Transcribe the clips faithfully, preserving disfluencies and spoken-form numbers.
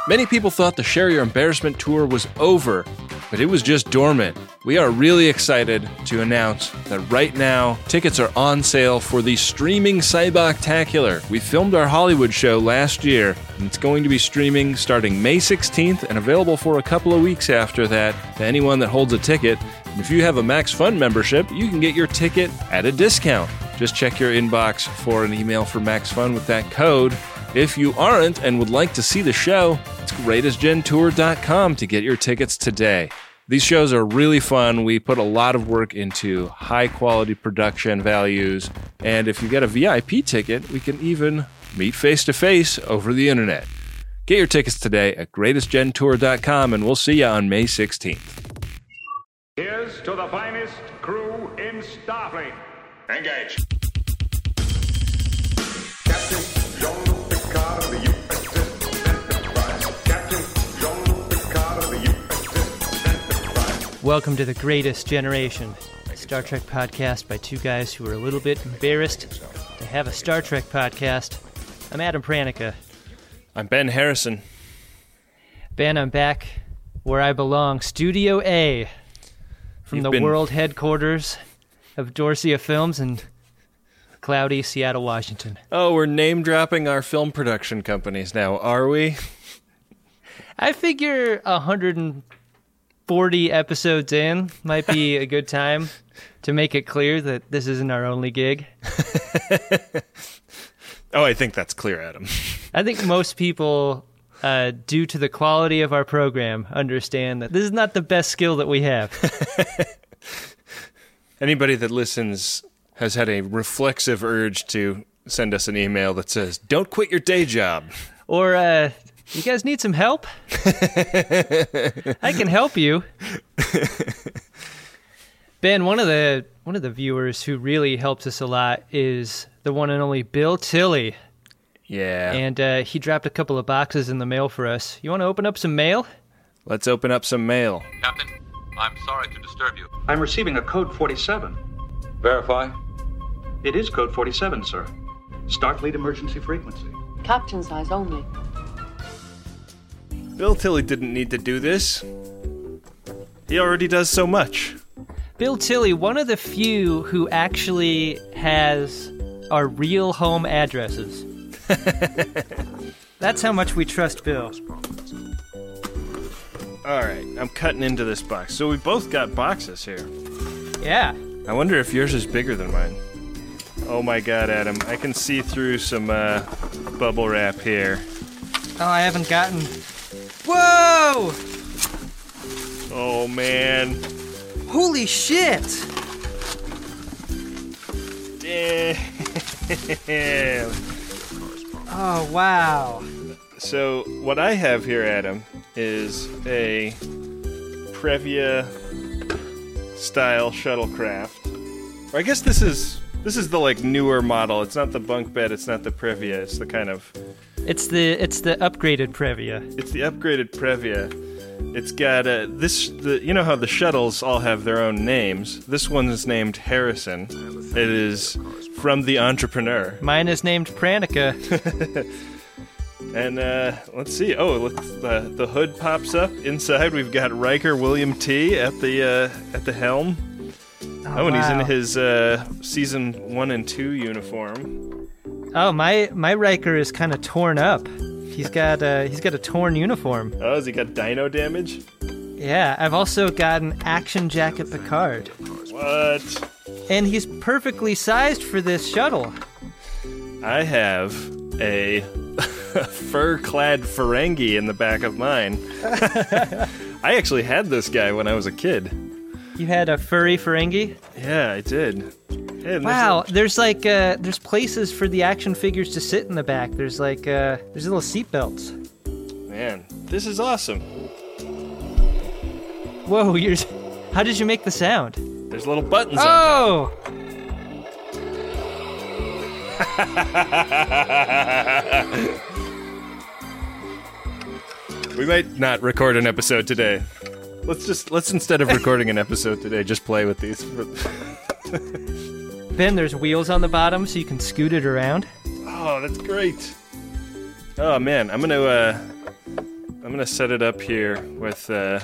Many people thought the Share Your Embarrassment tour was over, but it was just dormant. We are really excited to announce that right now, tickets are on sale for the streaming Cyboctacular. We filmed our Hollywood show last year, and it's going to be streaming starting May sixteenth and available for a couple of weeks after that to anyone that holds a ticket. And if you have a Max Fun membership, you can get your ticket at a discount. Just check your inbox for an email for Max Fun with that code. If you aren't and would like to see the show, it's greatest gen tour dot com to get your tickets today. These shows are really fun. We put a lot of work into high-quality production values, and if you get a V I P ticket, we can even meet face-to-face over the internet. Get your tickets today at greatest gen tour dot com, and we'll see you on May sixteenth. Here's to the finest crew in Starfleet. Engage. Captain Jean-Luc Picard of the U S S Enterprise. Captain Jean-Luc Picard of the U S S Enterprise. Welcome to The Greatest Generation, a Star Trek podcast by two guys who are a little bit embarrassed to have a Star Trek podcast. I'm Adam Pranica. I'm Ben Harrison. Ben, I'm back where I belong, Studio A, from You've the been... world headquarters of Dorsia Films in cloudy Seattle, Washington. Oh, we're name-dropping our film production companies now, are we? I figure one hundred forty episodes in might be a good time to make it clear that this isn't our only gig. Oh, I think that's clear, Adam. I think most people, uh, due to the quality of our program, understand that this is not the best skill that we have. Anybody that listens has had a reflexive urge to send us an email that says, don't quit your day job. Or, uh, you guys need some help? I can help you. Ben, one of the one of the viewers who really helps us a lot is the one and only Bill Tilley. Yeah. And uh, he dropped a couple of boxes in the mail for us. You want to open up some mail? Let's open up some mail. Captain, I'm sorry to disturb you. I'm receiving a code forty-seven. Verify. It is code forty-seven, sir. Starfleet emergency frequency. Captain size only. Bill Tilley didn't need to do this. He already does so much. Bill Tilley, one of the few who actually has our real home addresses. That's how much we trust Bill. All right, I'm cutting into this box. So we both got boxes here. Yeah. I wonder if yours is bigger than mine. Oh my God, Adam, I can see through some uh, bubble wrap here. Oh, I haven't gotten... Whoa! Oh man. Holy shit! Damn. Oh, wow. So what I have here, Adam, is a Previa style shuttlecraft. Or I guess this is this is the like newer model. It's not the bunk bed, it's not the Previa, it's the kind of It's the it's the upgraded Previa. It's the upgraded Previa. It's got uh, this the you know how the shuttles all have their own names. This one is named Harrison. It is from the entrepreneur. Mine is named Pranica. And uh, let's see. Oh, look, the the hood pops up. Inside, we've got Riker William T at the uh, at the helm. Oh, oh and wow. he's in his uh, season one and two uniform. Oh, my my Riker is kind of torn up. He's got uh, he's got a torn uniform. Oh, has he got dino damage? Yeah, I've also got an Action Jacket Picard. What? And he's perfectly sized for this shuttle. I have a fur-clad Ferengi in the back of mine. I actually had this guy when I was a kid. You had a furry Ferengi? Yeah, I did. Yeah, Wow, there's like uh, there's places for the action figures to sit in the back. There's like uh, there's little seat belts. Man, this is awesome. Whoa, you're how did you make the sound? There's little buttons Oh! on top. We might not record an episode today. Let's just let's instead of recording an episode today, just play with these. Ben, there's wheels on the bottom so you can scoot it around. Oh, that's great. Oh man, I'm gonna uh, I'm gonna set it up here with uh,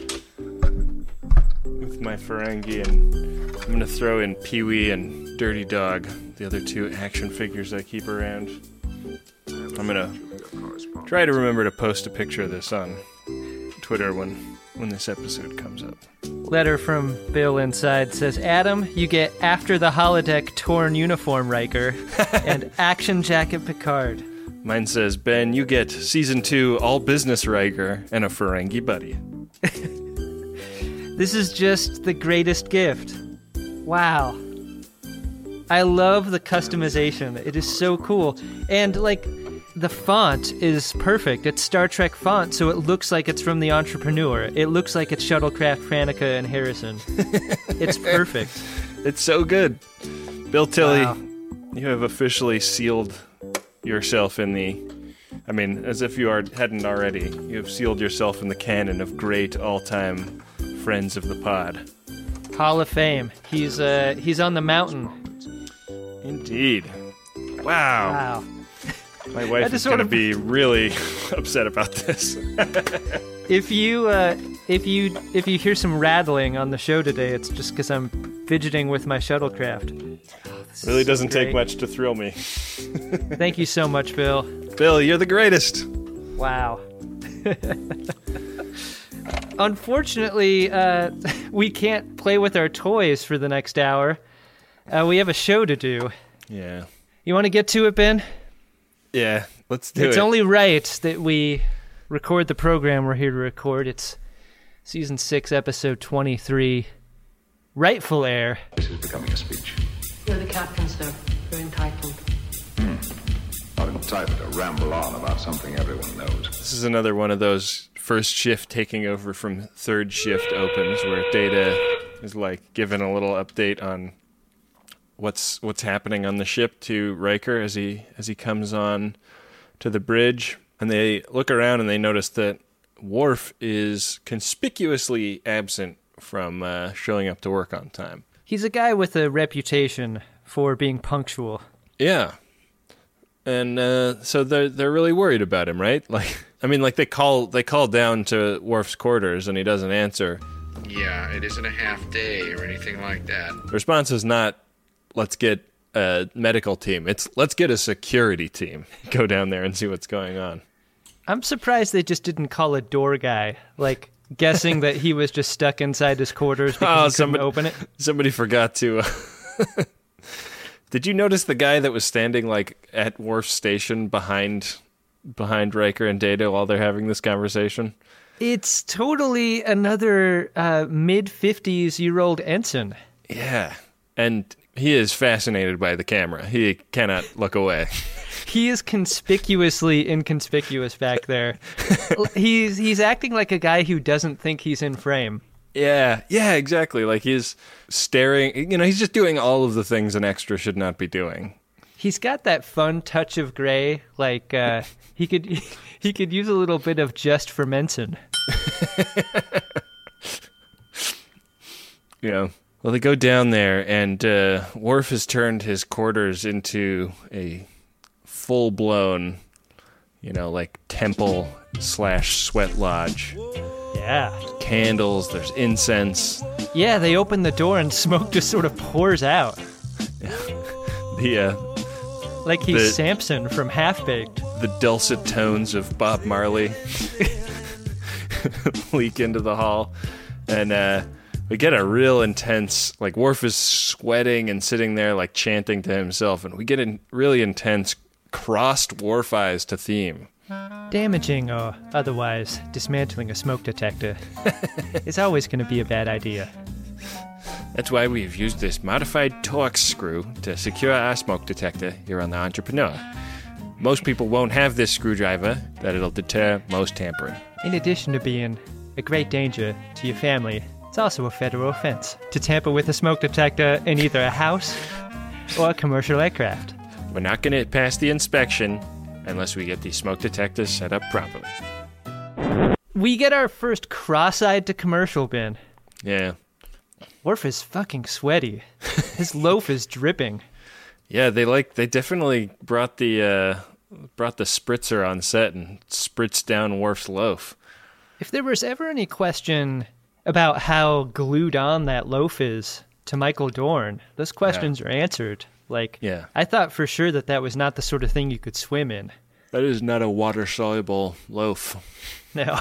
with my Ferengi, and I'm gonna throw in Pee-wee and Dirty Dog, the other two action figures I keep around. I'm gonna try to remember to post a picture of this on Twitter when when this episode comes up. Letter from Bill inside says, Adam, you get After the Holodeck Torn Uniform Riker and Action Jacket Picard. Mine says, Ben, you get Season two All Business Riker and a Ferengi buddy. This is just the greatest gift. Wow. I love the customization. It is so cool. And, like, the font is perfect. It's Star Trek font, so it looks like it's from The Entrepreneur. It looks like it's Shuttlecraft, Franica, and Harrison. It's perfect. It's so good. Bill Tilley, Wow. you have officially sealed yourself in the... I mean, as if you are, hadn't already. You have sealed yourself in the canon of great all-time friends of the pod. Hall of Fame. He's uh he's on the mountain. Indeed. Wow. Wow. My I wife just is sort going to of- be really upset about this. If you uh if you if you hear some rattling on the show today, it's just because I'm fidgeting with my shuttlecraft. Really doesn't take great. much to thrill me. Thank you so much, Bill. Bill, you're the greatest. Wow. Unfortunately, uh, we can't play with our toys for the next hour. Uh, we have a show to do. Yeah. You want to get to it, Ben? Yeah, let's do It's it. only right that we record the program we're here to record. It's season six, episode twenty-three, Rightful Heir. This is becoming a speech. You're the captain, sir. You're entitled. Not entitled to ramble on about something everyone knows. This is another one of those first shift taking over from third shift opens where Data is like giving a little update on what's what's happening on the ship to Riker as he as he comes on to the bridge, and they look around and they notice that Worf is conspicuously absent from uh, showing up to work on time. He's a guy with a reputation for being punctual. Yeah. And uh, so they're they're really worried about him, right? Like, I mean, like they call they call down to Worf's quarters and he doesn't answer. Yeah, it isn't a half day or anything like that. The response is not, let's get a medical team. It's, let's get a security team. Go down there and see what's going on. I'm surprised they just didn't call a door guy, like guessing that he was just stuck inside his quarters because Oh, he couldn't somebody- open it. Somebody forgot to... Uh, did you notice the guy that was standing, like, at Worf's station behind behind Riker and Data while they're having this conversation? It's totally another uh, mid-fifties-year-old ensign. Yeah. And he is fascinated by the camera. He cannot look away. He is conspicuously inconspicuous back there. he's he's acting like a guy who doesn't think he's in frame. Yeah, yeah, exactly. Like he's staring, you know, he's just doing all of the things an extra should not be doing. He's got that fun touch of gray, like uh, he could he could use a little bit of just for Menson. You know, well, they go down there, and uh, Worf has turned his quarters into a full-blown, you know, like temple slash sweat lodge. Yeah. Candles, there's incense. Yeah, they open the door and smoke just sort of pours out. The uh, Like he's The- Samson from Half Baked. the dulcet tones of Bob Marley leak into the hall, and uh, we get a real intense, like Worf is sweating and sitting there like chanting to himself, and we get a really intense crossed Worf eyes to theme. Damaging or otherwise dismantling a smoke detector is always going to be a bad idea. That's why we've used this modified Torx screw to secure our smoke detector here on the Entrepreneur. Most people won't have this screwdriver, that it'll deter most tampering. In addition to being a great danger to your family, it's also a federal offense to tamper with a smoke detector in either a house or a commercial aircraft. We're not going to pass the inspection unless we get these smoke detectors set up properly. We get our first cross-eyed to commercial bin. Yeah. Worf is fucking sweaty. His loaf is dripping. Yeah, they like they definitely brought the uh, Brought the spritzer on set and spritzed down Worf's loaf. If there was ever any question about how glued on that loaf is to Michael Dorn, those questions yeah. are answered. Like, yeah. I thought for sure that that was not the sort of thing you could swim in. That is not a water-soluble loaf. No.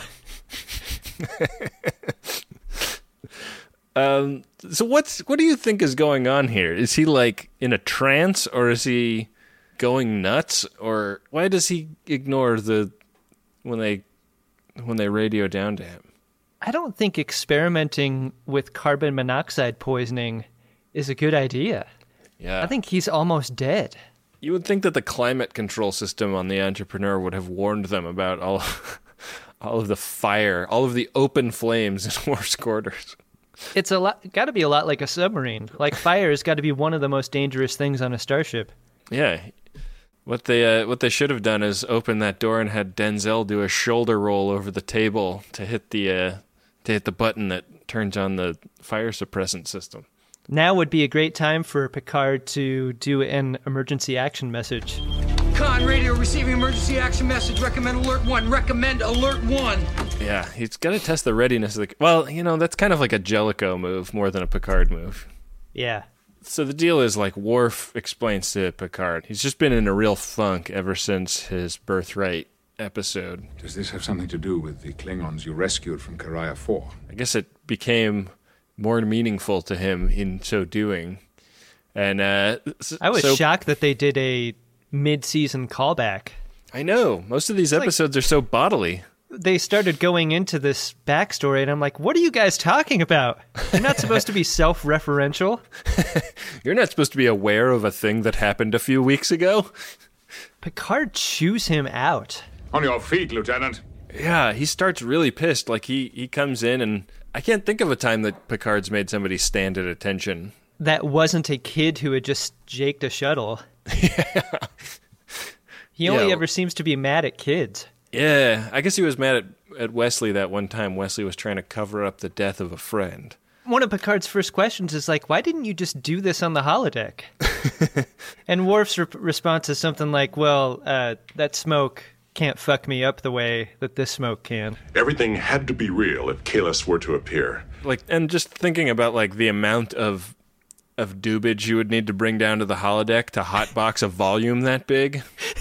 um. So what's what do you think is going on here? Is he like in a trance, or is he going nuts, or why does he ignore the when they when they radio down to him? I don't think experimenting with carbon monoxide poisoning is a good idea. Yeah. I think he's almost dead. You would think that the climate control system on the Entrepreneur would have warned them about all all of the fire, all of the open flames in Worf's quarters. It's a lot got to be a lot like a submarine. Like, fire has got to be one of the most dangerous things on a starship. Yeah. What they uh, what they should have done is open that door and had Denzel do a shoulder roll over the table to hit the uh, to hit the button that turns on the fire suppressant system. Now would be a great time for Picard to do an emergency action message. Con radio receiving emergency action message. Recommend alert one. Recommend alert one. Yeah, he's got to test the readiness of the. Well, you know, that's kind of like a Jellicoe move more than a Picard move. Yeah. So the deal is, like, Worf explains to Picard, he's just been in a real funk ever since his Birthright episode. Does this have something to do with the Klingons you rescued from Karaya four? I guess it became more meaningful to him in so doing. And uh, I was so, shocked that they did a mid-season callback. I know. Most of these episodes like, are so bodily. They started going into this backstory, and I'm like, what are you guys talking about? You're not supposed to be self-referential. You're not supposed to be aware of a thing that happened a few weeks ago. Picard chews him out. On your feet, Lieutenant. Yeah, he starts really pissed. Like, he, he comes in, and I can't think of a time that Picard's made somebody stand at attention. That wasn't a kid who had just jaked a shuttle. Yeah. He only yeah. ever seems to be mad at kids. Yeah, I guess he was mad at, at Wesley that one time. Wesley was trying to cover up the death of a friend. One of Picard's first questions is like, why didn't you just do this on the holodeck? And Worf's re- response is something like, well, uh, that smoke can't fuck me up the way that this smoke can. Everything had to be real if Kahless were to appear. Like, and just thinking about, like, the amount of of dubage you would need to bring down to the holodeck to hotbox a volume that big.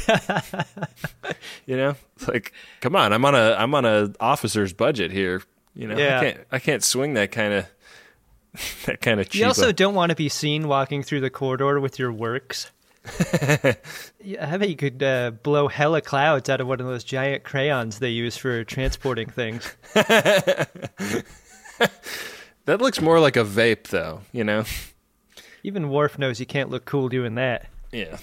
You know, it's like, come on, I'm on a I'm on a officer's budget here. You know, yeah. I can't I can't swing that kind of that kind of cheap. You also don't want to be seen walking through the corridor with your works. Yeah, I bet you could uh, blow hella clouds out of one of those giant crayons they use for transporting things. That looks more like a vape, though. You know. Even Worf knows you can't look cool doing that. Yeah.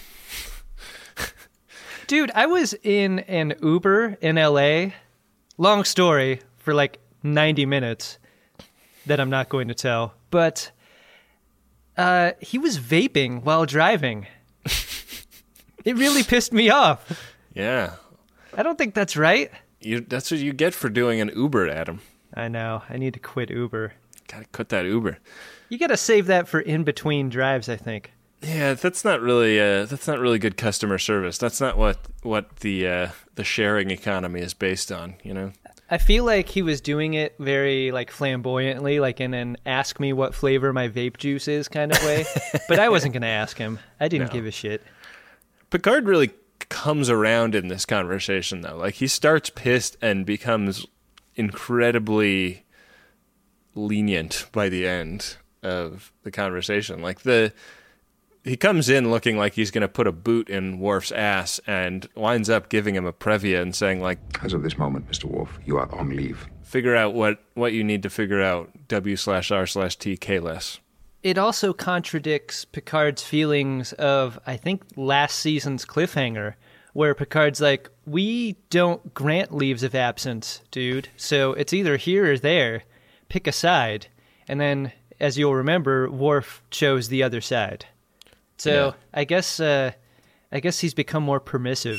Dude, I was in an Uber in L A. Long story for like ninety minutes that I'm not going to tell. But uh, he was vaping while driving. It really pissed me off. Yeah. I don't think that's right. You, that's what you get for doing an Uber, Adam. I know. I need to quit Uber. Gotta quit that Uber. You gotta save that for in-between drives, I think. Yeah, that's not really uh, that's not really good customer service. That's not what what the uh, the sharing economy is based on. You know. I feel like he was doing it very like flamboyantly, like in an "ask me what flavor my vape juice is" kind of way. But I wasn't gonna ask him. I didn't No. give a shit. Picard really comes around in this conversation, though. Like, he starts pissed and becomes incredibly lenient by the end of the conversation. Like, the he comes in looking like he's going to put a boot in Worf's ass and winds up giving him a previa and saying, like, As of this moment, Mister Worf, you are on leave. figure out what, what you need to figure out, W slash R slash T K less. It also contradicts Picard's feelings of, I think, last season's cliffhanger, where Picard's like, we don't grant leaves of absence, dude. So it's either here or there. Pick a side. And then, as you'll remember, Worf chose the other side. So Yeah. I guess uh, I guess he's become more permissive.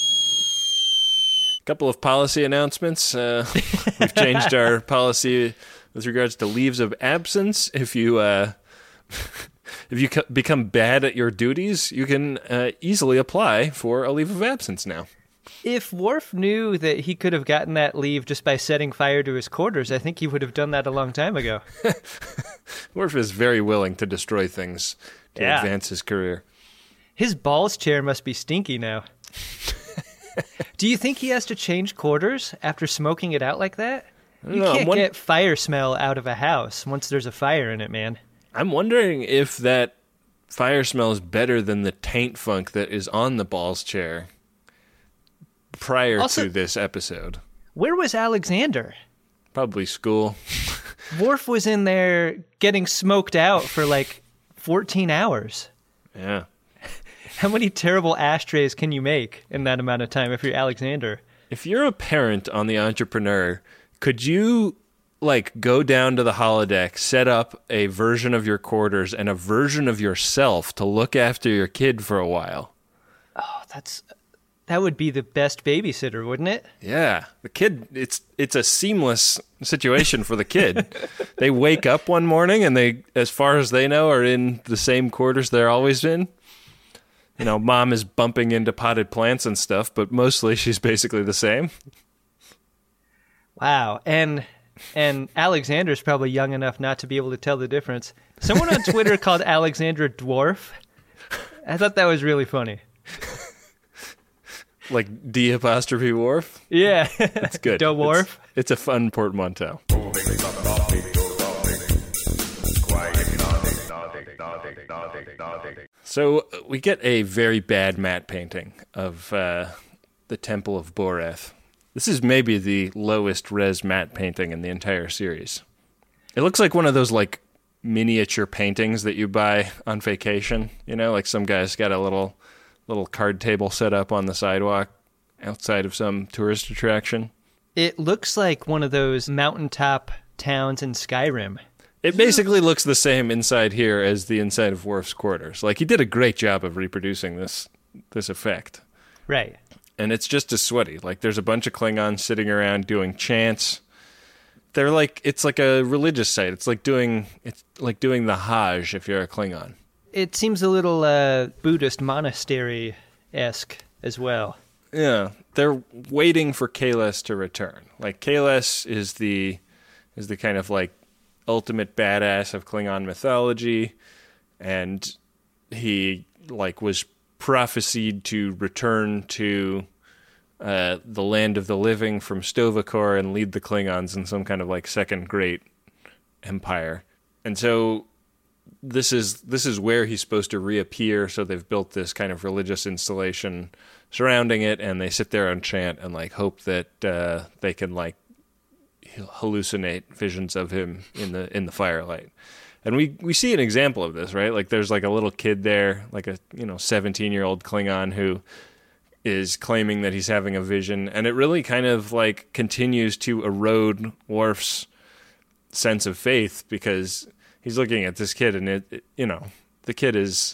Couple of policy announcements. Uh, we've changed our policy with regards to leaves of absence. If you uh, if you co- become bad at your duties, you can uh, easily apply for a leave of absence now. If Worf knew that he could have gotten that leave just by setting fire to his quarters, I think he would have done that a long time ago. Worf is very willing to destroy things to Yeah. advance his career. His balls chair must be stinky now. Do you think he has to change quarters after smoking it out like that? You know, I'm can't won- get fire smell out of a house once there's a fire in it, man. I'm wondering if that fire smell is better than the taint funk that is on the balls chair prior Also- to this episode. Where was Alexander? Probably school. Worf was in there getting smoked out for like fourteen hours. Yeah. How many terrible ashtrays can you make in that amount of time if you're Alexander? If you're a parent on the Entrepreneur, could you like go down to the holodeck, set up a version of your quarters and a version of yourself to look after your kid for a while? Oh, that's that would be the best babysitter, wouldn't it? Yeah, the kid, it's it's a seamless situation for the kid. They wake up one morning and they, as far as they know, are in the same quarters they're always in. You know, mom is bumping into potted plants and stuff, but mostly she's basically the same. Wow. And and Alexander's probably young enough not to be able to tell the difference. Someone on Twitter called Alexander dwarf. I thought that was really funny. Like D apostrophe Worf. Yeah. That's good. Da Worf. It's, it's a fun portmanteau. So uh, we get a very bad matte painting of uh, the Temple of Boreth. This is maybe the lowest res matte painting in the entire series. It looks like one of those like miniature paintings that you buy on vacation. You know, like some guy's got a little little card table set up on the sidewalk outside of some tourist attraction. It looks like one of those mountaintop towns in Skyrim. It basically looks the same inside here as the inside of Worf's quarters. Like, he did a great job of reproducing this this effect. Right. And it's just as sweaty. Like, there's a bunch of Klingons sitting around doing chants. They're like, it's like a religious site. It's like doing, it's like doing the Hajj if you're a Klingon. It seems a little uh, Buddhist monastery-esque as well. Yeah, they're waiting for Kahless to return. Like, Kahless is the is the kind of like ultimate badass of Klingon mythology, and he like was prophesied to return to uh, the land of the living from Sto-vo-kor and lead the Klingons in some kind of like second great empire. And so this is this is where he's supposed to reappear. So they've built this kind of religious installation surrounding it, and they sit there and chant and like hope that uh, they can like hallucinate visions of him in the in the firelight. And we we see an example of this, right? Like there's like a little kid there, like a you know seventeen year old Klingon who is claiming that he's having a vision, and it really kind of like continues to erode Worf's sense of faith, because he's looking at this kid and it, it you know the kid is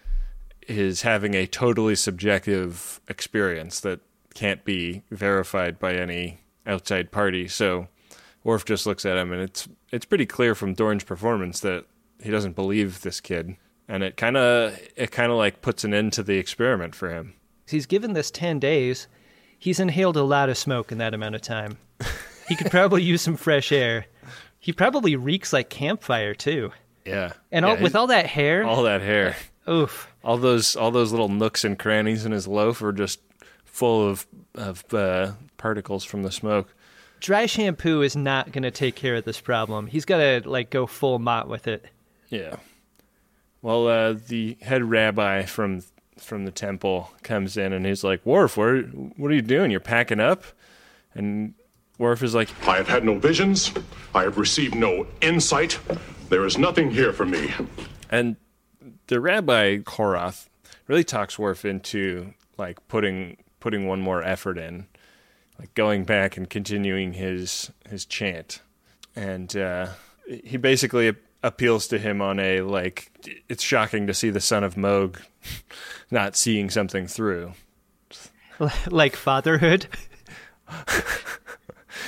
is having a totally subjective experience that can't be verified by any outside party. So Worf just looks at him, and it's it's pretty clear from Dorn's performance that he doesn't believe this kid, and it kind of it kind of like puts an end to the experiment for him. He's given this ten days. He's inhaled a lot of smoke in that amount of time. He could probably use some fresh air. He probably reeks like campfire too. Yeah, and yeah, all, his, with all that hair, all that hair, oof, all those all those little nooks and crannies in his loaf are just full of of uh, particles from the smoke. Dry shampoo is not going to take care of this problem. He's got to like go full mott with it. Yeah. Well, uh, the head rabbi from from the temple comes in, and he's like, "Worf, what what are you doing? You're packing up?" And Worf is like, I have had no visions. I have received no insight. There is nothing here for me. And the rabbi Korath really talks Worf into like putting putting one more effort in, like going back and continuing his his chant. And uh, he basically appeals to him on a like, it's shocking to see the son of Moog not seeing something through. Like fatherhood?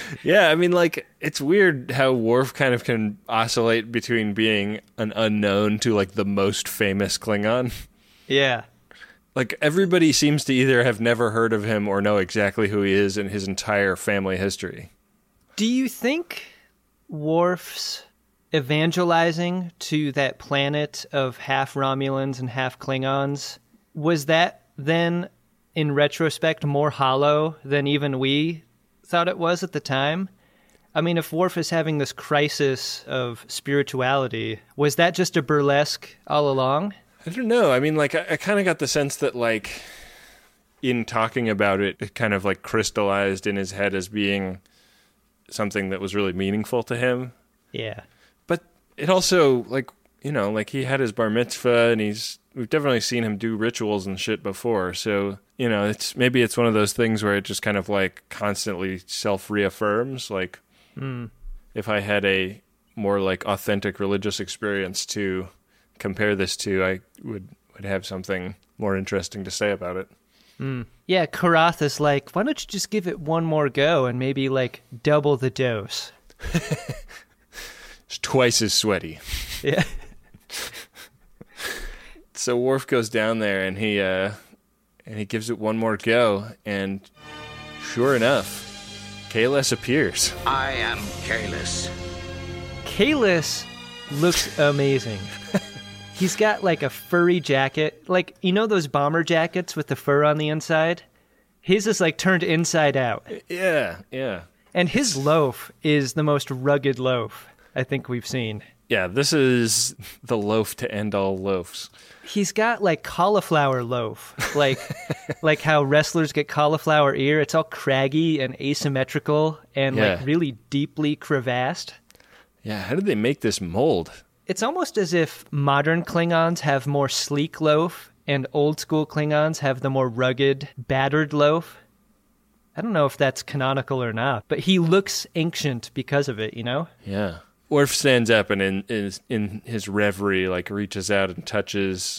Yeah, I mean, like, it's weird how Worf kind of can oscillate between being an unknown to, like, the most famous Klingon. Yeah. Like, everybody seems to either have never heard of him or know exactly who he is in his entire family history. Do you think Worf's evangelizing to that planet of half Romulans and half Klingons, was that then, in retrospect, more hollow than even we thought it was at the time? I mean, if Worf is having this crisis of spirituality, was that just a burlesque all along? I don't know. I mean, like, I, I kind of got the sense that, like, in talking about it, it kind of, like, crystallized in his head as being something that was really meaningful to him. Yeah. But it also, like, you know, like, he had his bar mitzvah, and he's, we've definitely seen him do rituals and shit before, so, you know, it's, maybe it's one of those things where it just kind of, like, constantly self-reaffirms, like, mm. if I had a more, like, authentic religious experience to compare this to, I would, would have something more interesting to say about it. Mm. Yeah, Karath is like, why don't you just give it one more go and maybe, like, double the dose? It's twice as sweaty. Yeah. So Worf goes down there and he uh, and he gives it one more go, and sure enough, Kahless appears. I am Kahless. Kahless looks amazing. He's got like a furry jacket, like, you know those bomber jackets with the fur on the inside? His is like turned inside out. Yeah, yeah. And his loaf is the most rugged loaf I think we've seen. Yeah, this is the loaf to end all loafs. He's got like cauliflower loaf, like like how wrestlers get cauliflower ear. It's all craggy and asymmetrical and Yeah. like really deeply crevassed. Yeah, how did they make this mold? It's almost as if modern Klingons have more sleek loaf and old school Klingons have the more rugged, battered loaf. I don't know if that's canonical or not, but he looks ancient because of it, you know? Yeah. Worf stands up and in, in, in his reverie, like, reaches out and touches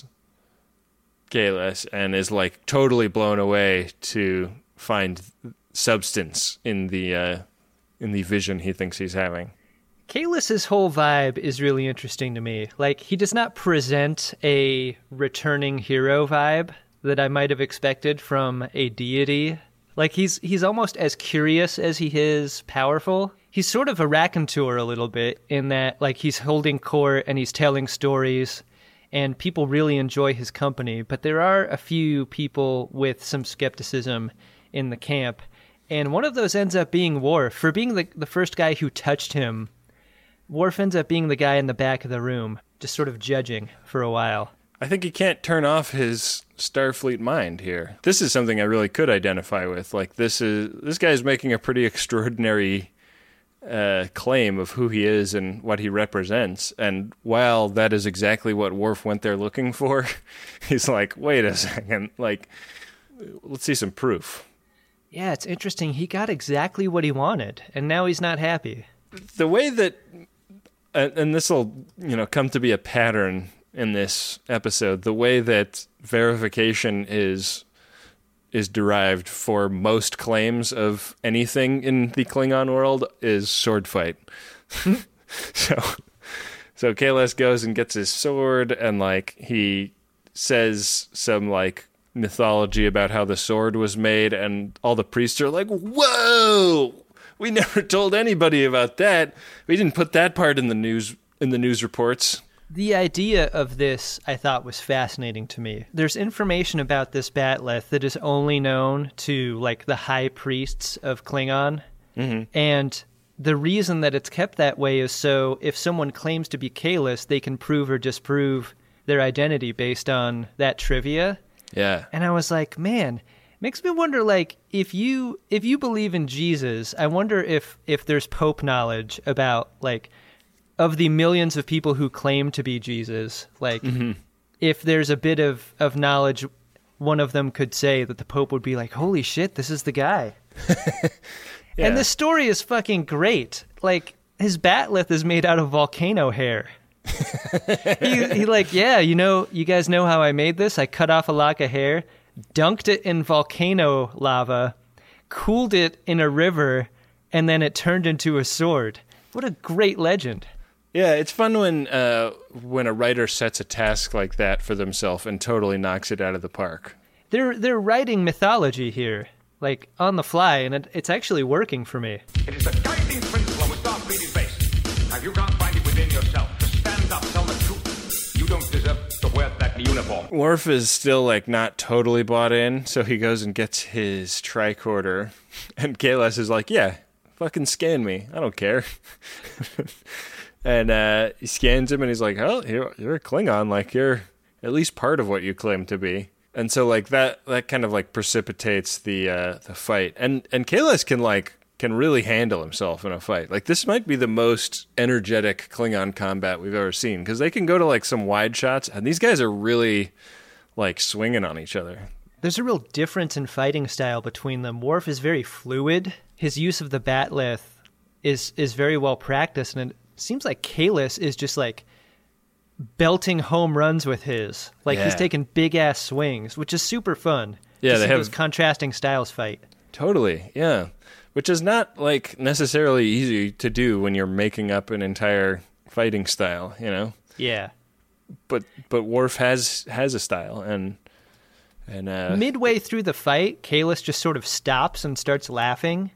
Kahless and is, like, totally blown away to find substance in the uh, in the vision he thinks he's having. Kahless's whole vibe is really interesting to me. Like, he does not present a returning hero vibe that I might have expected from a deity. Like, he's he's almost as curious as he is powerful. He's sort of a raconteur a little bit in that, like, he's holding court and he's telling stories, and people really enjoy his company. But there are a few people with some skepticism in the camp, and one of those ends up being Worf. For being the, the first guy who touched him, Worf ends up being the guy in the back of the room, just sort of judging for a while. I think he can't turn off his Starfleet mind here. This is something I really could identify with. Like, this is this guy's making a pretty extraordinary uh, claim of who he is and what he represents. And while that is exactly what Worf went there looking for, he's like, wait a second, like, let's see some proof. Yeah, it's interesting. He got exactly what he wanted, and now he's not happy. The way that, and this will, you know, come to be a pattern in this episode, the way that verification is is derived for most claims of anything in the Klingon world is sword fight. so so Kahless goes and gets his sword, and like he says some like mythology about how the sword was made, and all the priests are like, whoa, we never told anybody about that. We didn't put that part in the news in the news reports. The idea of this, I thought, was fascinating to me. There's information about this bat'leth that is only known to, like, the high priests of Klingon. Mm-hmm. And the reason that it's kept that way is so if someone claims to be Kahless, they can prove or disprove their identity based on that trivia. Yeah. And I was like, man, makes me wonder, like, if you if you believe in Jesus, I wonder if if there's Pope knowledge about, like, of the millions of people who claim to be Jesus, like, mm-hmm. if there's a bit of, of knowledge, one of them could say that the Pope would be like, holy shit, this is the guy. Yeah. And the story is fucking great. Like, his bat'leth is made out of volcano hair. he, he like, yeah, you know, you guys know how I made this? I cut off a lock of hair, dunked it in volcano lava, cooled it in a river, and then it turned into a sword. What a great legend. Yeah, it's fun when uh, when a writer sets a task like that for themselves and totally knocks it out of the park. They're they're writing mythology here, like on the fly, and it, it's actually working for me. It is the guiding principle on which Starfleet is based. Now, if you can't find it within yourself to stand up, tell the truth. You don't deserve to wear that uniform. Worf is still like not totally bought in, so he goes and gets his tricorder, and Kahless is like, "Yeah, fucking scan me. I don't care." And uh, he scans him, and he's like, "Oh, you're, you're a Klingon. Like, you're at least part of what you claim to be." And so, like that, that kind of like precipitates the uh, the fight. And and Kahless can like can really handle himself in a fight. Like, this might be the most energetic Klingon combat we've ever seen, because they can go to like some wide shots, and these guys are really like swinging on each other. There's a real difference in fighting style between them. Worf is very fluid. His use of the bat'leth is is very well practiced, and it seems like Kahless is just like belting home runs with his. Like, yeah. he's taking big ass swings, which is super fun. Yeah, to they see have those contrasting styles fight. Totally, yeah. Which is not like necessarily easy to do when you're making up an entire fighting style, you know. Yeah. But but Worf has has a style, and and uh, midway through the fight, Kahless just sort of stops and starts laughing.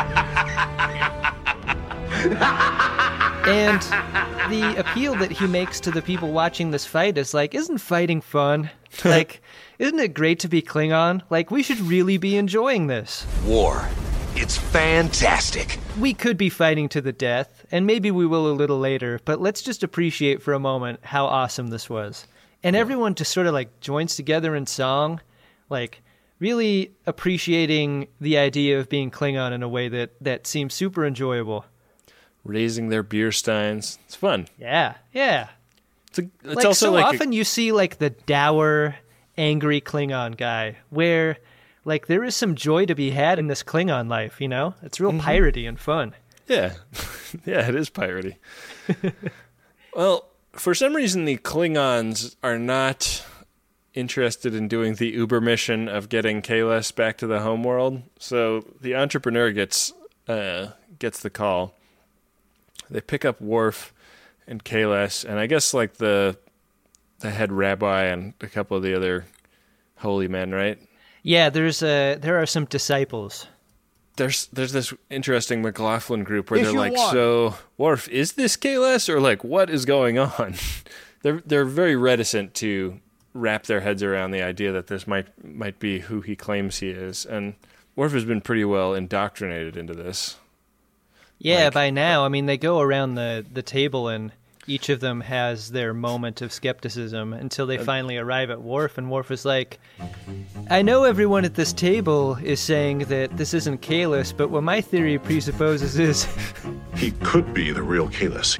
And the appeal that he makes to the people watching this fight is like, isn't fighting fun? Like, isn't it great to be Klingon? Like, we should really be enjoying this. War. It's fantastic. We could be fighting to the death, and maybe we will a little later, but let's just appreciate for a moment how awesome this was. And everyone just sort of like joins together in song, like really appreciating the idea of being Klingon in a way that, that seems super enjoyable. Raising their beer steins. It's fun. Yeah, yeah. It's, a, it's like, also so like often a, you see like the dour, angry Klingon guy, where like there is some joy to be had in this Klingon life, you know? It's real mm-hmm. piratey and fun. Yeah. Yeah, it is piratey. Well, for some reason the Klingons are not interested in doing the Uber mission of getting Kahless back to the homeworld. So the entrepreneur gets uh, gets the call. They pick up Worf and Kahless, and I guess like the the head rabbi and a couple of the other holy men, right? Yeah, there's a there are some disciples. There's there's this interesting McLaughlin group where If they're you like, want. so Worf, is this Kahless, or like what is going on? they're they're very reticent to wrap their heads around the idea that this might might be who he claims he is, and Worf has been pretty well indoctrinated into this. Yeah, Like- by now, I mean, they go around the, the table and each of them has their moment of skepticism until they finally arrive at Worf, and Worf is like, I know everyone at this table is saying that this isn't Kahless, but what my theory presupposes is... He could be the real Kahless.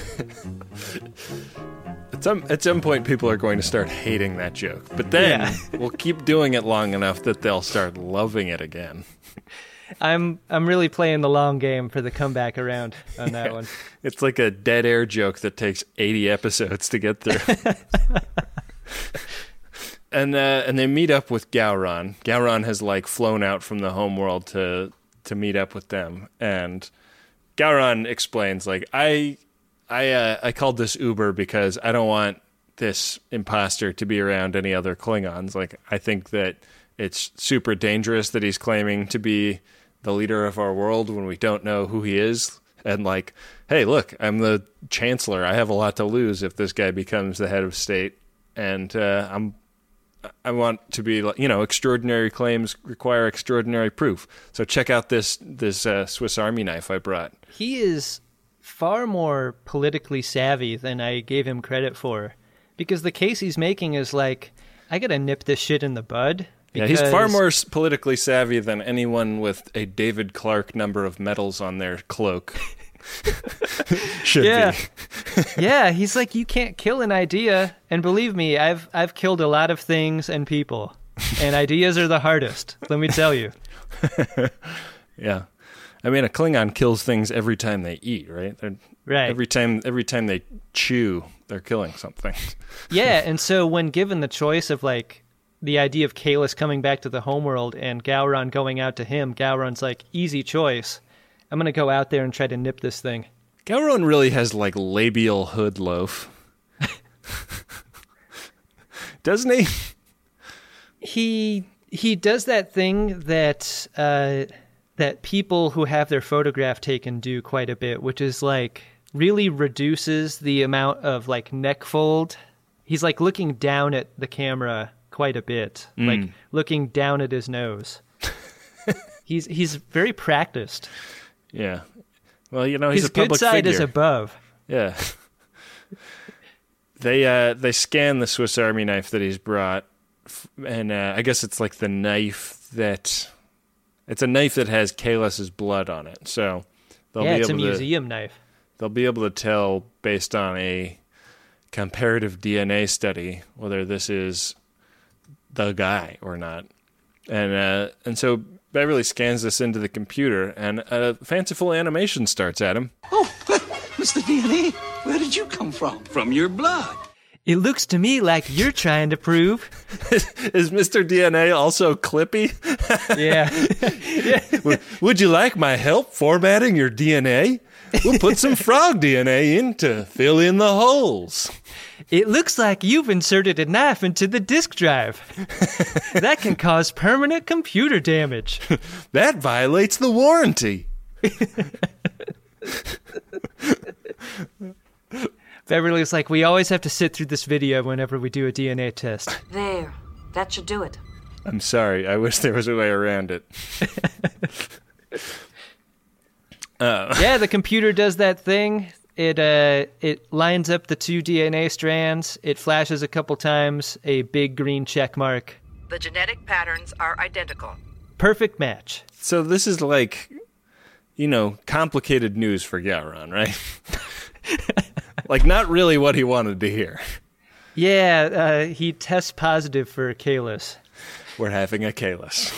At some, at some point, people are going to start hating that joke, but then Yeah. we'll keep doing it long enough that they'll start loving it again. I'm I'm really playing the long game for the comeback around on that one. It's like a dead air joke that takes eighty episodes to get through. and uh, and they meet up with Gowron. Gowron has like flown out from the homeworld to to meet up with them, and Gowron explains like I I uh, I called this Uber because I don't want this imposter to be around any other Klingons. Like, I think that it's super dangerous that he's claiming to be the leader of our world when we don't know who he is. And like, hey, look, I'm the chancellor. I have a lot to lose if this guy becomes the head of state. And uh, I'm, I want to be, you know, extraordinary claims require extraordinary proof. So check out this this uh, Swiss Army knife I brought. He is far more politically savvy than I gave him credit for, because the case he's making is like, I gotta nip this shit in the bud. Yeah, he's far more s- politically savvy than anyone with a David Clark number of medals on their cloak should yeah. be. Yeah, he's like, you can't kill an idea. And believe me, I've I've killed a lot of things and people. And ideas are the hardest, let me tell you. Yeah. I mean, a Klingon kills things every time they eat, right? They're, Right. Every time every time they chew, they're killing something. Yeah, and so when given the choice of like the idea of Kahless coming back to the homeworld and Gowron going out to him, Gowron's like, easy choice. I'm going to go out there and try to nip this thing. Gowron really has, like, labial hood loaf. Doesn't he? He he does that thing that uh, that people who have their photograph taken do quite a bit, which is, like, really reduces the amount of, like, neck fold. He's, like, looking down at the camera quite a bit, mm. like, looking down at his nose. he's he's very practiced. Yeah. Well, you know, he's his a public good side figure. is above. Yeah. They uh, they scan the Swiss Army knife that he's brought, and uh, I guess it's like the knife that it's a knife that has Kahless's blood on it. So they'll yeah, be it's able a to, museum knife. They'll be able to tell based on a comparative D N A study whether this is the guy or not. And uh, and so Beverly scans this into the computer, and a fanciful animation starts at him. Oh, Mister D N A, where did you come from? From your blood. It looks to me like you're trying to prove. Is Mister D N A also Clippy? Yeah. yeah. Would, would you like my help formatting your D N A? We'll put some frog D N A in to fill in the holes. It looks like you've inserted a knife into the disk drive. That can cause permanent computer damage. That violates the warranty. Beverly's like, we always have to sit through this video whenever we do a D N A test. There. That should do it. I'm sorry. I wish there was a way around it. uh. Yeah, the computer does that thing. It uh, it lines up the two D N A strands. It flashes a couple times, a big green check mark. The genetic patterns are identical. Perfect match. So this is like, you know, complicated news for Gowron, right? Like, not really what he wanted to hear. Yeah, uh, he tests positive for Kahless. We're having a Kahless.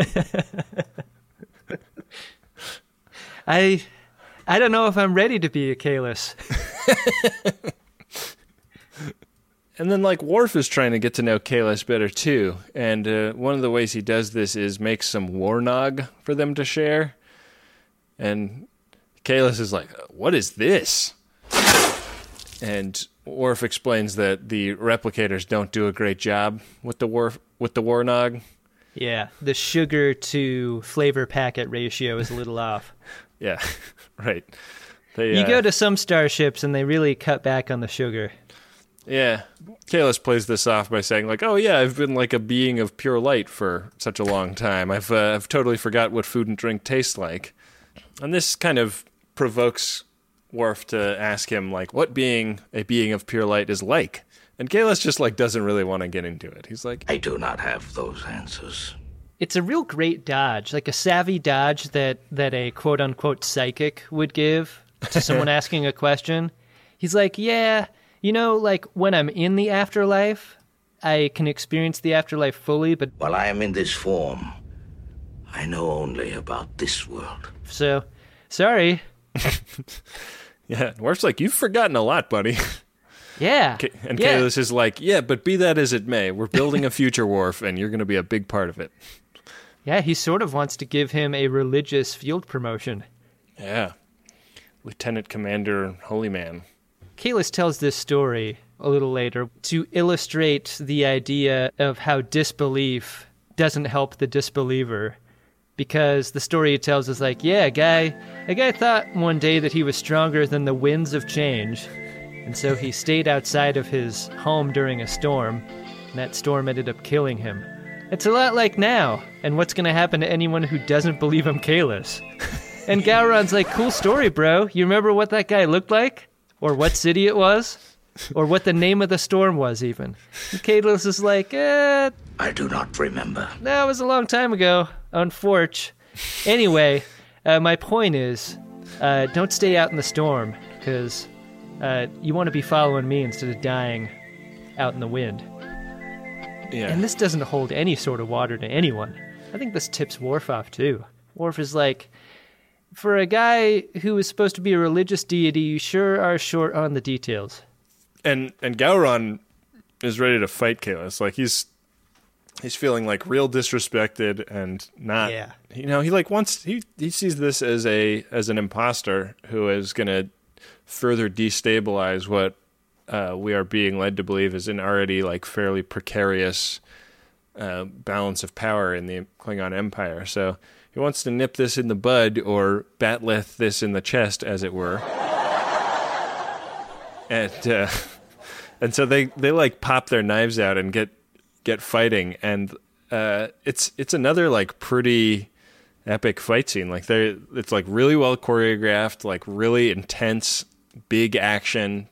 I... I don't know if I'm ready to be a Kahless. And then, like, Worf is trying to get to know Kahless better, too. And uh, one of the ways he does this is make some warnog for them to share. And Kahless is like, what is this? And Worf explains that the replicators don't do a great job with the Worf, with the warnog. Yeah, the sugar to flavor packet ratio is a little off. Yeah, right. They, you uh, go to some starships and they really cut back on the sugar. Yeah. Kahless plays this off by saying, like, oh, yeah, I've been like a being of pure light for such a long time. I've, uh, I've totally forgot what food and drink taste like. And this kind of provokes Worf to ask him, like, what being a being of pure light is like. And Kahless just, like, doesn't really want to get into it. He's like, I do not have those answers. It's a real great dodge, like a savvy dodge that, that a quote-unquote psychic would give to someone asking a question. He's like, yeah, you know, like when I'm in the afterlife, I can experience the afterlife fully, but while I am in this form, I know only about this world. So, sorry. Yeah, Worf's like, you've forgotten a lot, buddy. Yeah. And yeah. Kahless is like, yeah, but be that as it may, we're building a future, Worf, and you're going to be a big part of it. Yeah, he sort of wants to give him a religious field promotion. Yeah. Lieutenant Commander Holy Man. Kahless tells this story a little later to illustrate the idea of how disbelief doesn't help the disbeliever. Because the story he tells is like, yeah, a guy, a guy thought one day that he was stronger than the winds of change. And so he stayed outside of his home during a storm, and that storm ended up killing him. It's a lot like now, and what's going to happen to anyone who doesn't believe I'm Kahless. And Gowron's like, cool story, bro. You remember what that guy looked like? Or what city it was? Or what the name of the storm was, even? And Kahless is like, eh... I do not remember. That was a long time ago, unfortunately. Anyway, uh, my point is, uh, don't stay out in the storm, because uh, you want to be following me instead of dying out in the wind. Yeah. And this doesn't hold any sort of water to anyone. I think this tips Worf off, too. Worf is like, for a guy who is supposed to be a religious deity, you sure are short on the details. And and Gowron is ready to fight Kahless. Like, he's he's feeling like real disrespected and not. Yeah. You know, he like wants he he sees this as a as an imposter who is going to further destabilize what uh, we are being led to believe is an already like fairly precarious uh, balance of power in the Klingon Empire. So he wants to nip this in the bud, or batleth this in the chest, as it were. and uh, and so they, they like pop their knives out and get get fighting, and uh, it's it's another like pretty epic fight scene. Like they it's like really well choreographed, like really intense, big action,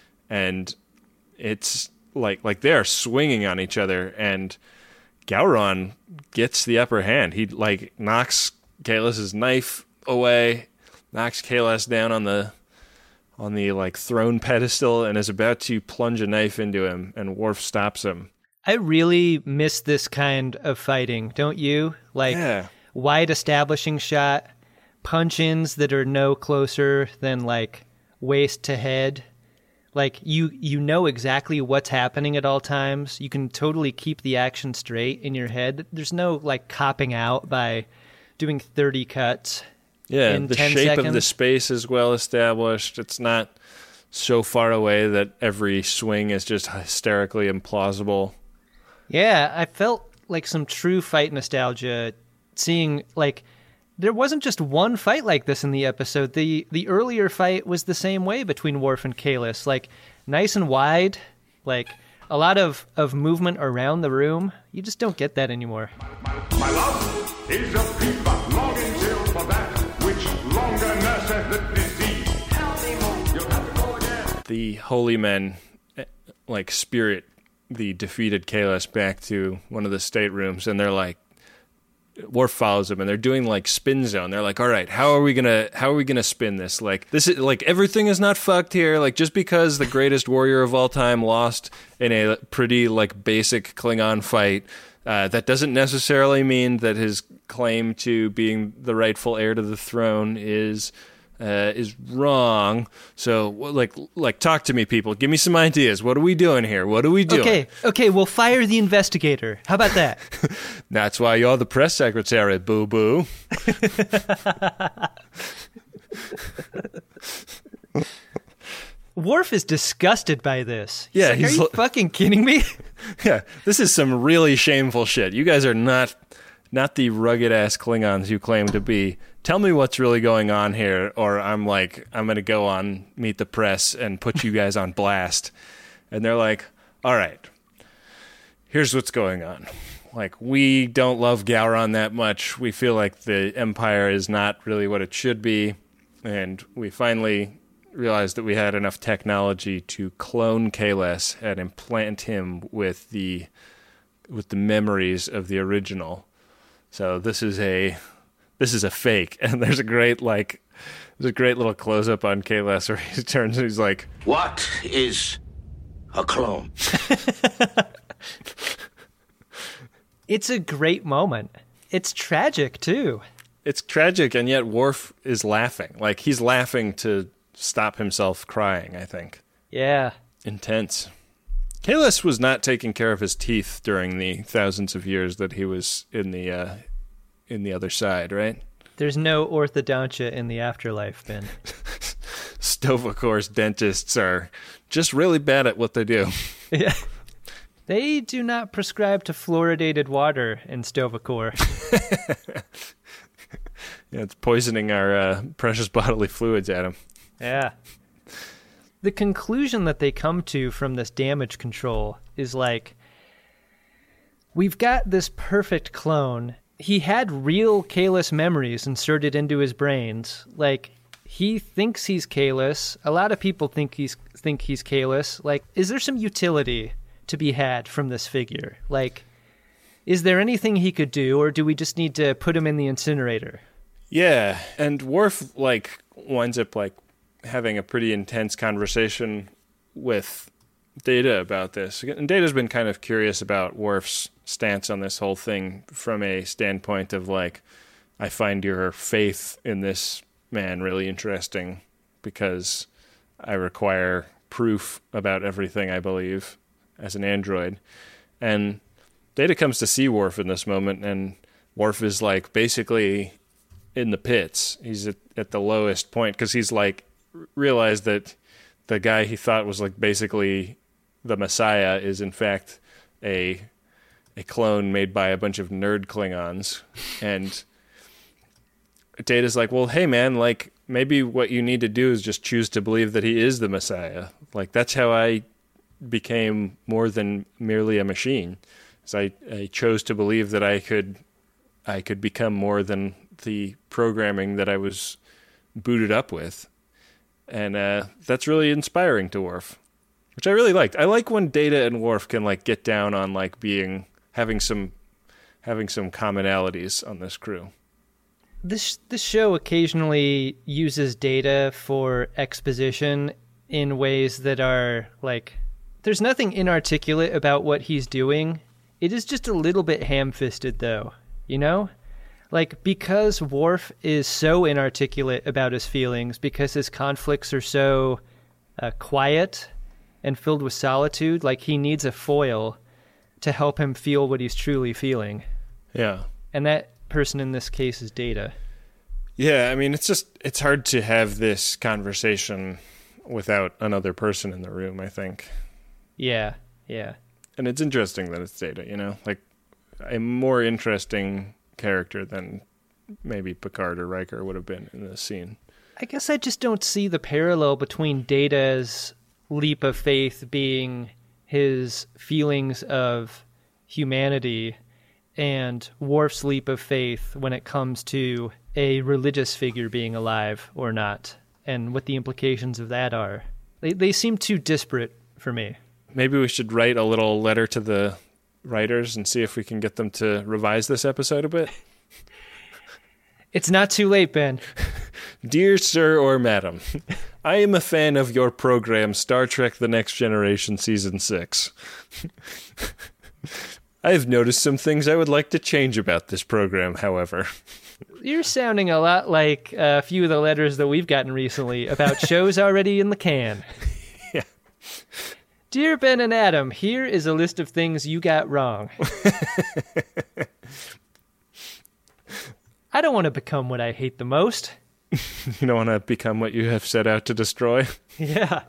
and it's like like they are swinging on each other, and Gowron gets the upper hand. He like knocks Kahless's knife away, knocks Kahless down on the on the like throne pedestal, and is about to plunge a knife into him, and Worf stops him. I really miss this kind of fighting, don't you? Like yeah. wide establishing shot, punch-ins that are no closer than like waist to head. Like you you know exactly what's happening at all times. You can totally keep the action straight in your head. There's no like copping out by doing thirty cuts. Yeah, in the ten shape seconds. of the space is well established. It's not so far away that every swing is just hysterically implausible. Yeah, I felt like some true fight nostalgia seeing, like, there wasn't just one fight like this in the episode. The the earlier fight was the same way between Worf and Kahless. Like, nice and wide, like, a lot of, of movement around the room. You just don't get that anymore. My love is a fever, longing till for that which longer nurses the disease. You'll have to go again. The holy men, like, spirit the defeated Kahless back to one of the staterooms, and they're like, Worf follows them, and they're doing like spin zone. They're like, all right, how are we gonna how are we gonna spin this? Like this is like everything is not fucked here. Like just because the greatest warrior of all time lost in a pretty like basic Klingon fight, uh, that doesn't necessarily mean that his claim to being the rightful heir to the throne is uh, is wrong. So like like talk to me, people. Give me some ideas. What are we doing here? What are we doing? Okay, okay, we'll fire the investigator. How about that? That's why you're the press secretary, boo-boo. Worf is disgusted by this. He's Yeah, like, he's are you l- fucking kidding me? Yeah, this is some really shameful shit. You guys are not not the rugged-ass Klingons you claim to be. Tell me what's really going on here, or I'm like, I'm going to go on Meet the Press and put you guys on blast. And they're like, all right, here's what's going on. Like, we don't love Gowron that much. We feel like the Empire is not really what it should be. And we finally realized that we had enough technology to clone Kahless and implant him with the with the memories of the original. So this is a this is a fake. And there's a great like there's a great little close up on Kahless where he turns and he's like, "What is a clone?" It's a great moment. It's tragic, too. It's tragic, and yet Worf is laughing. Like, he's laughing to stop himself crying, I think. Yeah. Intense. Kahless was not taking care of his teeth during the thousands of years that he was in the uh, in the other side, right? There's no orthodontia in the afterlife, Ben. Stovacore's dentists are just really bad at what they do. Yeah. They do not prescribe to fluoridated water in Stovacore. Yeah, it's poisoning our uh, precious bodily fluids, Adam. Yeah. The conclusion that they come to from this damage control is like, we've got this perfect clone. He had real Kahless memories inserted into his brains. Like, he thinks he's Kahless. A lot of people think he's think he's Kahless. Like, is there some utility to be had from this figure? Like, is there anything he could do, or do we just need to put him in the incinerator? Yeah, and Worf, like, winds up, like, having a pretty intense conversation with Data about this. And Data's been kind of curious about Worf's stance on this whole thing from a standpoint of, like, I find your faith in this man really interesting because I require proof about everything I believe as an android. And Data comes to see Worf in this moment, and Worf is like basically in the pits. He's at, at the lowest point because he's like realized that the guy he thought was like basically the Messiah is in fact a a clone made by a bunch of nerd Klingons. And Data's like, well, hey man, like maybe what you need to do is just choose to believe that he is the Messiah. Like that's how I became more than merely a machine. So I, I chose to believe that I could I could become more than the programming that I was booted up with. And uh, that's really inspiring to Worf, which I really liked. I like when Data and Worf can like get down on like being having some having some commonalities on this crew. This this show occasionally uses Data for exposition in ways that are like, there's nothing inarticulate about what he's doing. It is just a little bit ham-fisted though, you know? Like, because Worf is so inarticulate about his feelings, because his conflicts are so uh, quiet and filled with solitude, like he needs a foil to help him feel what he's truly feeling. Yeah. And that person in this case is Data. Yeah, I mean, it's just, it's hard to have this conversation without another person in the room, I think. Yeah, yeah. And it's interesting that it's Data, you know? Like, a more interesting character than maybe Picard or Riker would have been in this scene. I guess I just don't see the parallel between Data's leap of faith being his feelings of humanity and Worf's leap of faith when it comes to a religious figure being alive or not, and what the implications of that are. They they seem too disparate for me. Maybe we should write a little letter to the writers and see if we can get them to revise this episode a bit. It's not too late, Ben. Dear sir or madam, I am a fan of your program, Star Trek The Next Generation Season six. I've noticed some things I would like to change about this program, however. You're sounding a lot like a few of the letters that we've gotten recently about shows already in the can. Yeah. Dear Ben and Adam, here is a list of things you got wrong. I don't want to become what I hate the most. You don't want to become what you have set out to destroy? Yeah.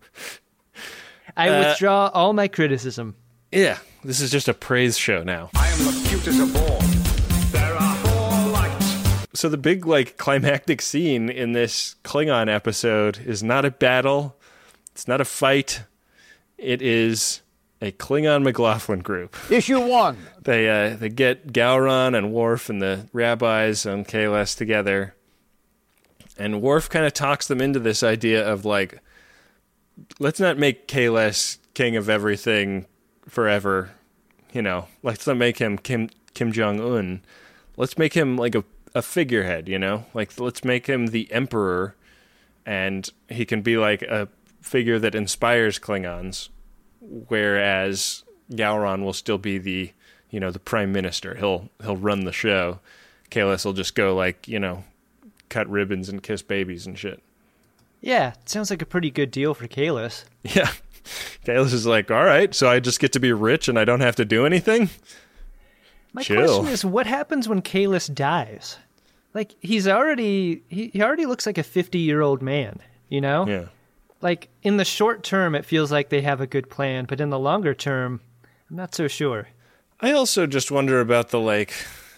I Uh, withdraw all my criticism. Yeah, this is just a praise show now. I am the cutest of all. There are four lights. So the big, like, climactic scene in this Klingon episode is not a battle. It's not a fight. It is a Klingon McLaughlin group. Issue one. They uh, they get Gowron and Worf and the rabbis and Kahless together. And Worf kind of talks them into this idea of, like, let's not make Kahless king of everything forever. You know, let's not make him Kim Kim Jong-un. Let's make him, like, a, a figurehead, you know? Like, let's make him the emperor, and he can be, like, a figure that inspires Klingons, whereas Gowron will still be the, you know, the prime minister. He'll he'll run the show. Kahless will just go, like, you know, cut ribbons and kiss babies and shit. Yeah, it sounds like a pretty good deal for Kahless. Yeah. Kahless is like, all right, so I just get to be rich and I don't have to do anything? My Chill. question is, what happens when Kahless dies? Like, he's already, he, he already looks like a fifty-year-old man, you know? Yeah. Like, in the short term, it feels like they have a good plan, but in the longer term, I'm not so sure. I also just wonder about the, like,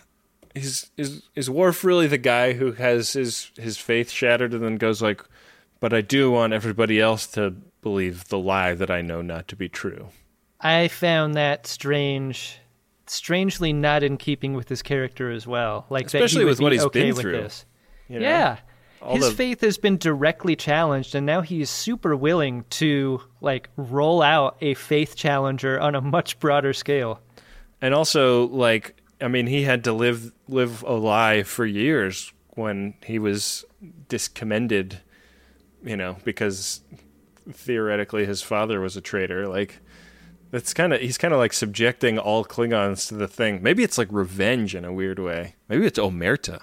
is is is Worf really the guy who has his, his faith shattered and then goes like, but I do want everybody else to believe the lie that I know not to be true? I found that strange, strangely not in keeping with his character as well. Like, especially that he would with what be he's okay been with through. This. You know? Yeah. All His the... faith has been directly challenged, and now he's super willing to, like, roll out a faith challenger on a much broader scale. And also, like, I mean, he had to live live a lie for years when he was discommended, you know, because theoretically his father was a traitor. Like, that's kind of, he's kind of like subjecting all Klingons to the thing. Maybe it's like revenge in a weird way. Maybe it's Omerta.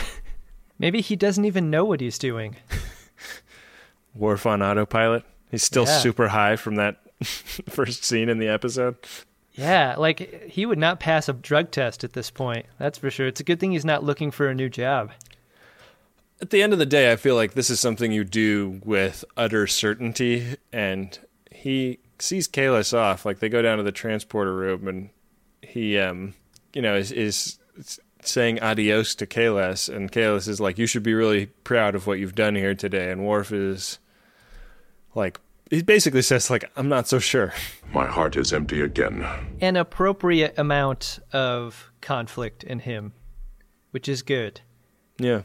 Maybe he doesn't even know what he's doing. Worf on autopilot. He's still Yeah. super high from that first scene in the episode. Yeah, like, he would not pass a drug test at this point. That's for sure. It's a good thing he's not looking for a new job. At the end of the day, I feel like this is something you do with utter certainty, and he sees Kahless off. Like, they go down to the transporter room, and he, um, you know, is, is saying adios to Kahless, and Kahless is like, you should be really proud of what you've done here today, and Worf is like, he basically says, like, I'm not so sure. My heart is empty again. An appropriate amount of conflict in him, which is good. Yeah.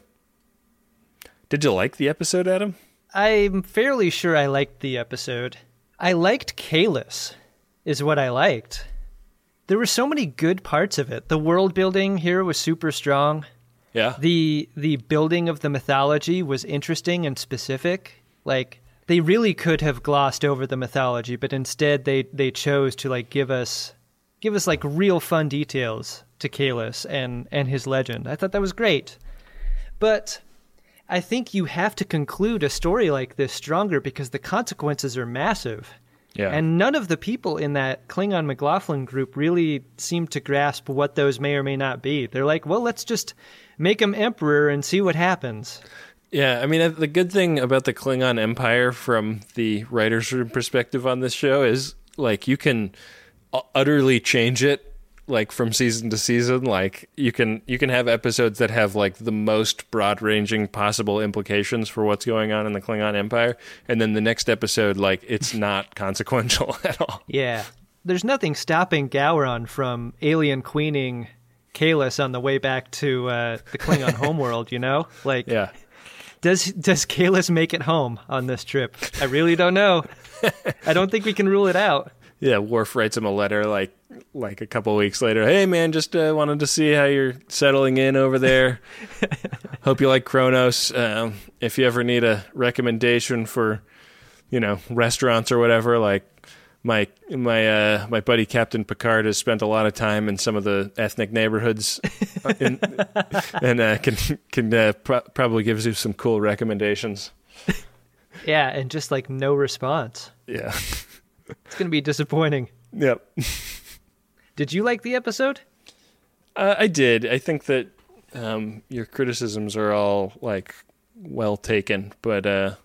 Did you like the episode, Adam? I'm fairly sure I liked the episode. I liked Kahless, is what I liked. There were so many good parts of it. The world building here was super strong. Yeah. The the building of the mythology was interesting and specific. Like, they really could have glossed over the mythology, but instead they, they chose to like give us give us like real fun details to Kahless and, and his legend. I thought that was great. But I think you have to conclude a story like this stronger because the consequences are massive. Yeah. And none of the people in that Klingon McLaughlin group really seem to grasp what those may or may not be. They're like, well, let's just make him emperor and see what happens. Yeah, I mean, the good thing about the Klingon Empire from the writer's room perspective on this show is, like, you can utterly change it, like, from season to season. Like, you can you can have episodes that have, like, the most broad-ranging possible implications for what's going on in the Klingon Empire, and then the next episode, like, it's not consequential at all. Yeah. There's nothing stopping Gowron from alien queening Kahless on the way back to uh, the Klingon homeworld, you know? Like, yeah. Does does Kahless make it home on this trip? I really don't know. I don't think we can rule it out. Yeah, Worf writes him a letter like like a couple weeks later. Hey, man, just uh, wanted to see how you're settling in over there. Hope you like Kronos. Um, if you ever need a recommendation for, you know, restaurants or whatever, like my my uh, my buddy Captain Picard has spent a lot of time in some of the ethnic neighborhoods, in, and uh, can can uh, pro- probably gives you some cool recommendations. Yeah, and just like no response. Yeah, it's gonna be disappointing. Yep. Did you like the episode? Uh, I did. I think that um, your criticisms are all like well taken, but uh,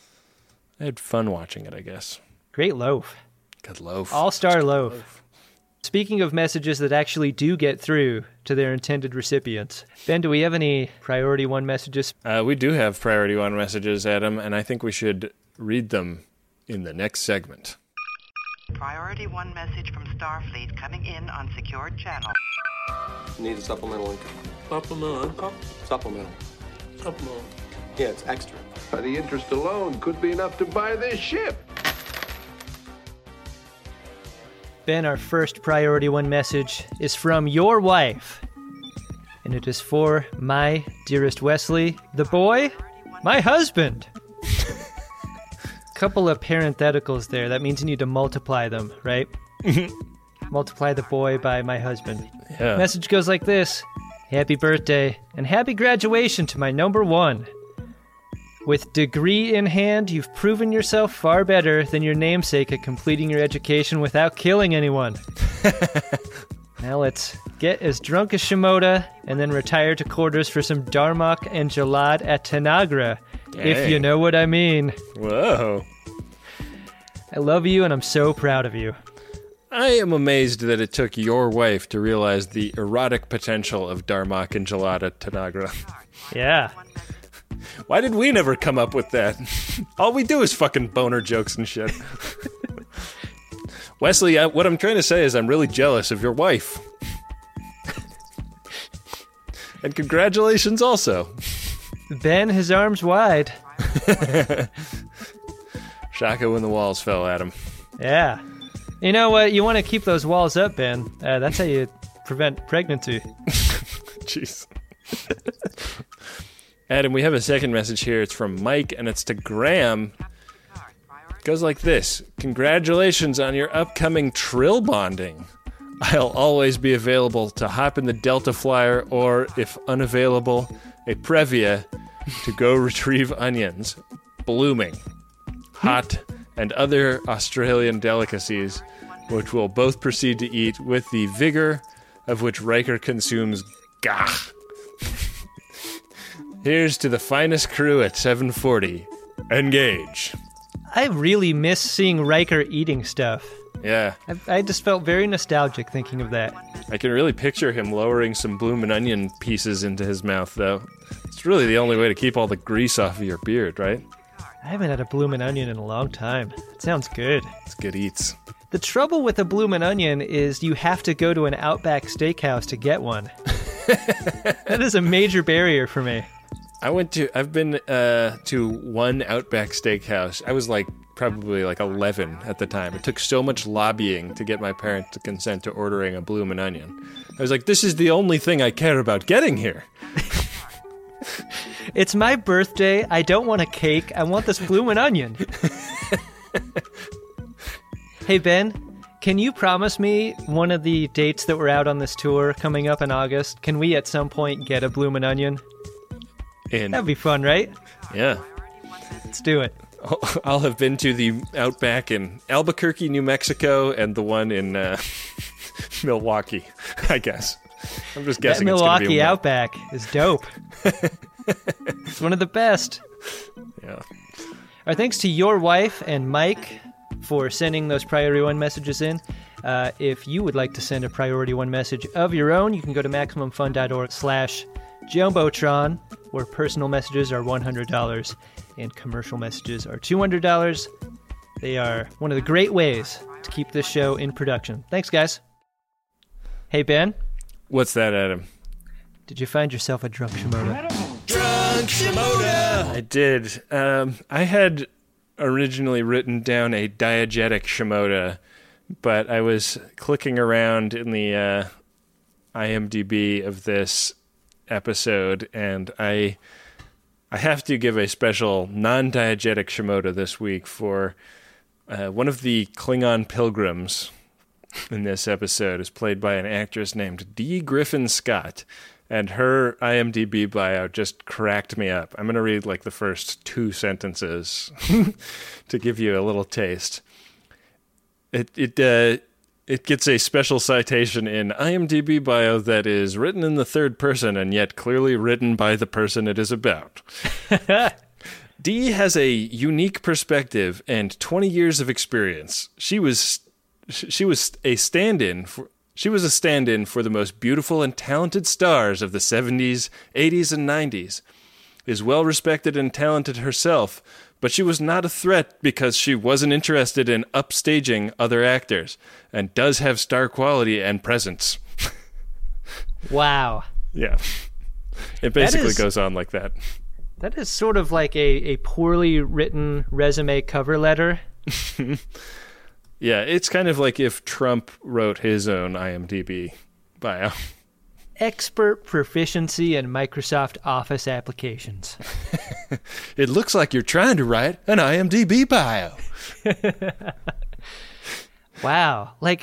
I had fun watching it, I guess. Great loaf. Good loaf. All-star loaf. loaf. Speaking of messages that actually do get through to their intended recipients, Ben, do we have any Priority One messages? Uh, we do have Priority One messages, Adam, and I think we should read them in the next segment. Priority One message from Starfleet coming in on secured channel. Need a supplemental income. Supplemental income? Supplemental. Supplemental. Yeah, it's extra. By the interest alone could be enough to buy this ship. Ben, our first Priority One message is from your wife. And it is for my dearest Wesley, the boy, my husband. Couple of parentheticals there. That means you need to multiply them, right? Multiply the boy by my husband. Yeah. Message goes like this. Happy birthday and happy graduation to my number one. With degree in hand, you've proven yourself far better than your namesake at completing your education without killing anyone. Now let's get as drunk as Shimoda and then retire to quarters for some Darmok and Jalad at Tanagra, Dang. If you know what I mean. Whoa. I love you and I'm so proud of you. I am amazed that it took your wife to realize the erotic potential of Darmok and Jalad at Tanagra. Yeah. Why did we never come up with that? All we do is fucking boner jokes and shit. Wesley, I, what I'm trying to say is I'm really jealous of your wife. And congratulations also. Ben, his arms wide. Shaka when the walls fell at him. Yeah. You know what? You want to keep those walls up, Ben. Uh, that's how you prevent pregnancy. Jeez. Adam, we have a second message here. It's from Mike, and it's to Graham. It goes like this. Congratulations on your upcoming Trill bonding. I'll always be available to hop in the Delta Flyer or, if unavailable, a Previa to go retrieve onions, blooming, hot, and other Australian delicacies which we'll both proceed to eat with the vigor of which Riker consumes gah. Here's to the finest crew at seven forty. Engage. I really miss seeing Riker eating stuff. Yeah. I, I just felt very nostalgic thinking of that. I can really picture him lowering some bloomin' onion pieces into his mouth, though. It's really the only way to keep all the grease off of your beard, right? I haven't had a bloomin' onion in a long time. It sounds good. It's good eats. The trouble with a bloomin' onion is you have to go to an Outback Steakhouse to get one. That is a major barrier for me. I went to, I've been uh, to one Outback Steakhouse. I was like, probably like eleven at the time. It took so much lobbying to get my parents to consent to ordering a bloomin' onion. I was like, this is the only thing I care about getting here. It's my birthday. I don't want a cake. I want this bloomin' onion. Hey, Ben, can you promise me one of the dates that we're out on this tour coming up in August? Can we at some point get a bloomin' onion? In. That'd be fun, right? Yeah. Let's do it. I'll have been to the Outback in Albuquerque, New Mexico, and the one in uh, Milwaukee, I guess. I'm just guessing that it's Milwaukee gonna be Outback is dope. It's one of the best. Yeah. Our thanks to your wife and Mike for sending those Priority One messages in. Uh, if you would like to send a Priority One message of your own, you can go to MaximumFun.org slash Jumbotron, where personal messages are one hundred dollars and commercial messages are two hundred dollars. They are one of the great ways to keep this show in production. Thanks, guys. Hey, Ben. What's that, Adam? Did you find yourself a drunk Shimoda? Drunk Shimoda! I did. Um, I had originally written down a diegetic Shimoda, but I was clicking around in the uh, IMDb of this episode, and I I have to give a special non-diegetic Shimoda this week for uh, one of the Klingon pilgrims in this episode is played by an actress named Dee Griffin Scott, and her IMDb bio just cracked me up. I'm going to read like the first two sentences to give you a little taste. It it uh, it gets a special citation in IMDb bio that is written in the third person and yet clearly written by the person it is about. Dee has a unique perspective and twenty years of experience. She was she was a stand-in for she was a stand-in for the most beautiful and talented stars of the seventies, eighties, and nineties. Is well respected and talented herself, but she was not a threat because she wasn't interested in upstaging other actors, and does have star quality and presence. Wow. Yeah. It basically is, goes on like that. That is sort of like a, a poorly written resume cover letter. Yeah, it's kind of like if Trump wrote his own IMDb bio. Expert proficiency in Microsoft Office applications. It looks like you're trying to write an IMDb bio. Wow. Like,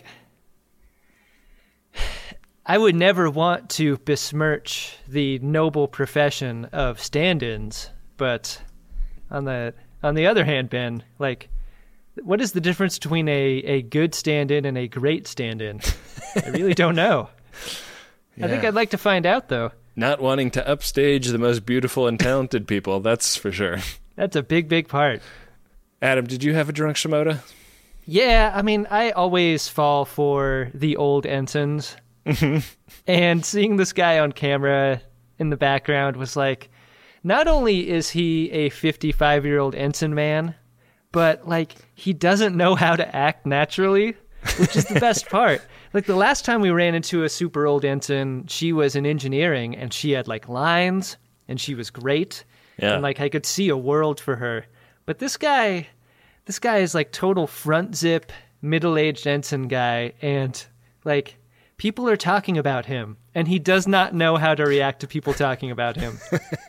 I would never want to besmirch the noble profession of stand-ins, but on the on the other hand, Ben, like, what is the difference between a, a good stand-in and a great stand-in? I really don't know. Yeah. I think I'd like to find out, though. Not wanting to upstage the most beautiful and talented people, that's for sure. That's a big, big part. Adam, did you have a drunk Shimoda? Yeah, I mean, I always fall for the old ensigns. And seeing this guy on camera in the background was like, not only is he a fifty-five-year-old ensign man, but, like, he doesn't know how to act naturally, which is the best part. Like, the last time we ran into a super old ensign, she was in engineering, and she had, like, lines, and she was great. Yeah. And, like, I could see a world for her. But this guy, this guy is, like, total front zip, middle-aged ensign guy, and, like, people are talking about him, and he does not know how to react to people talking about him.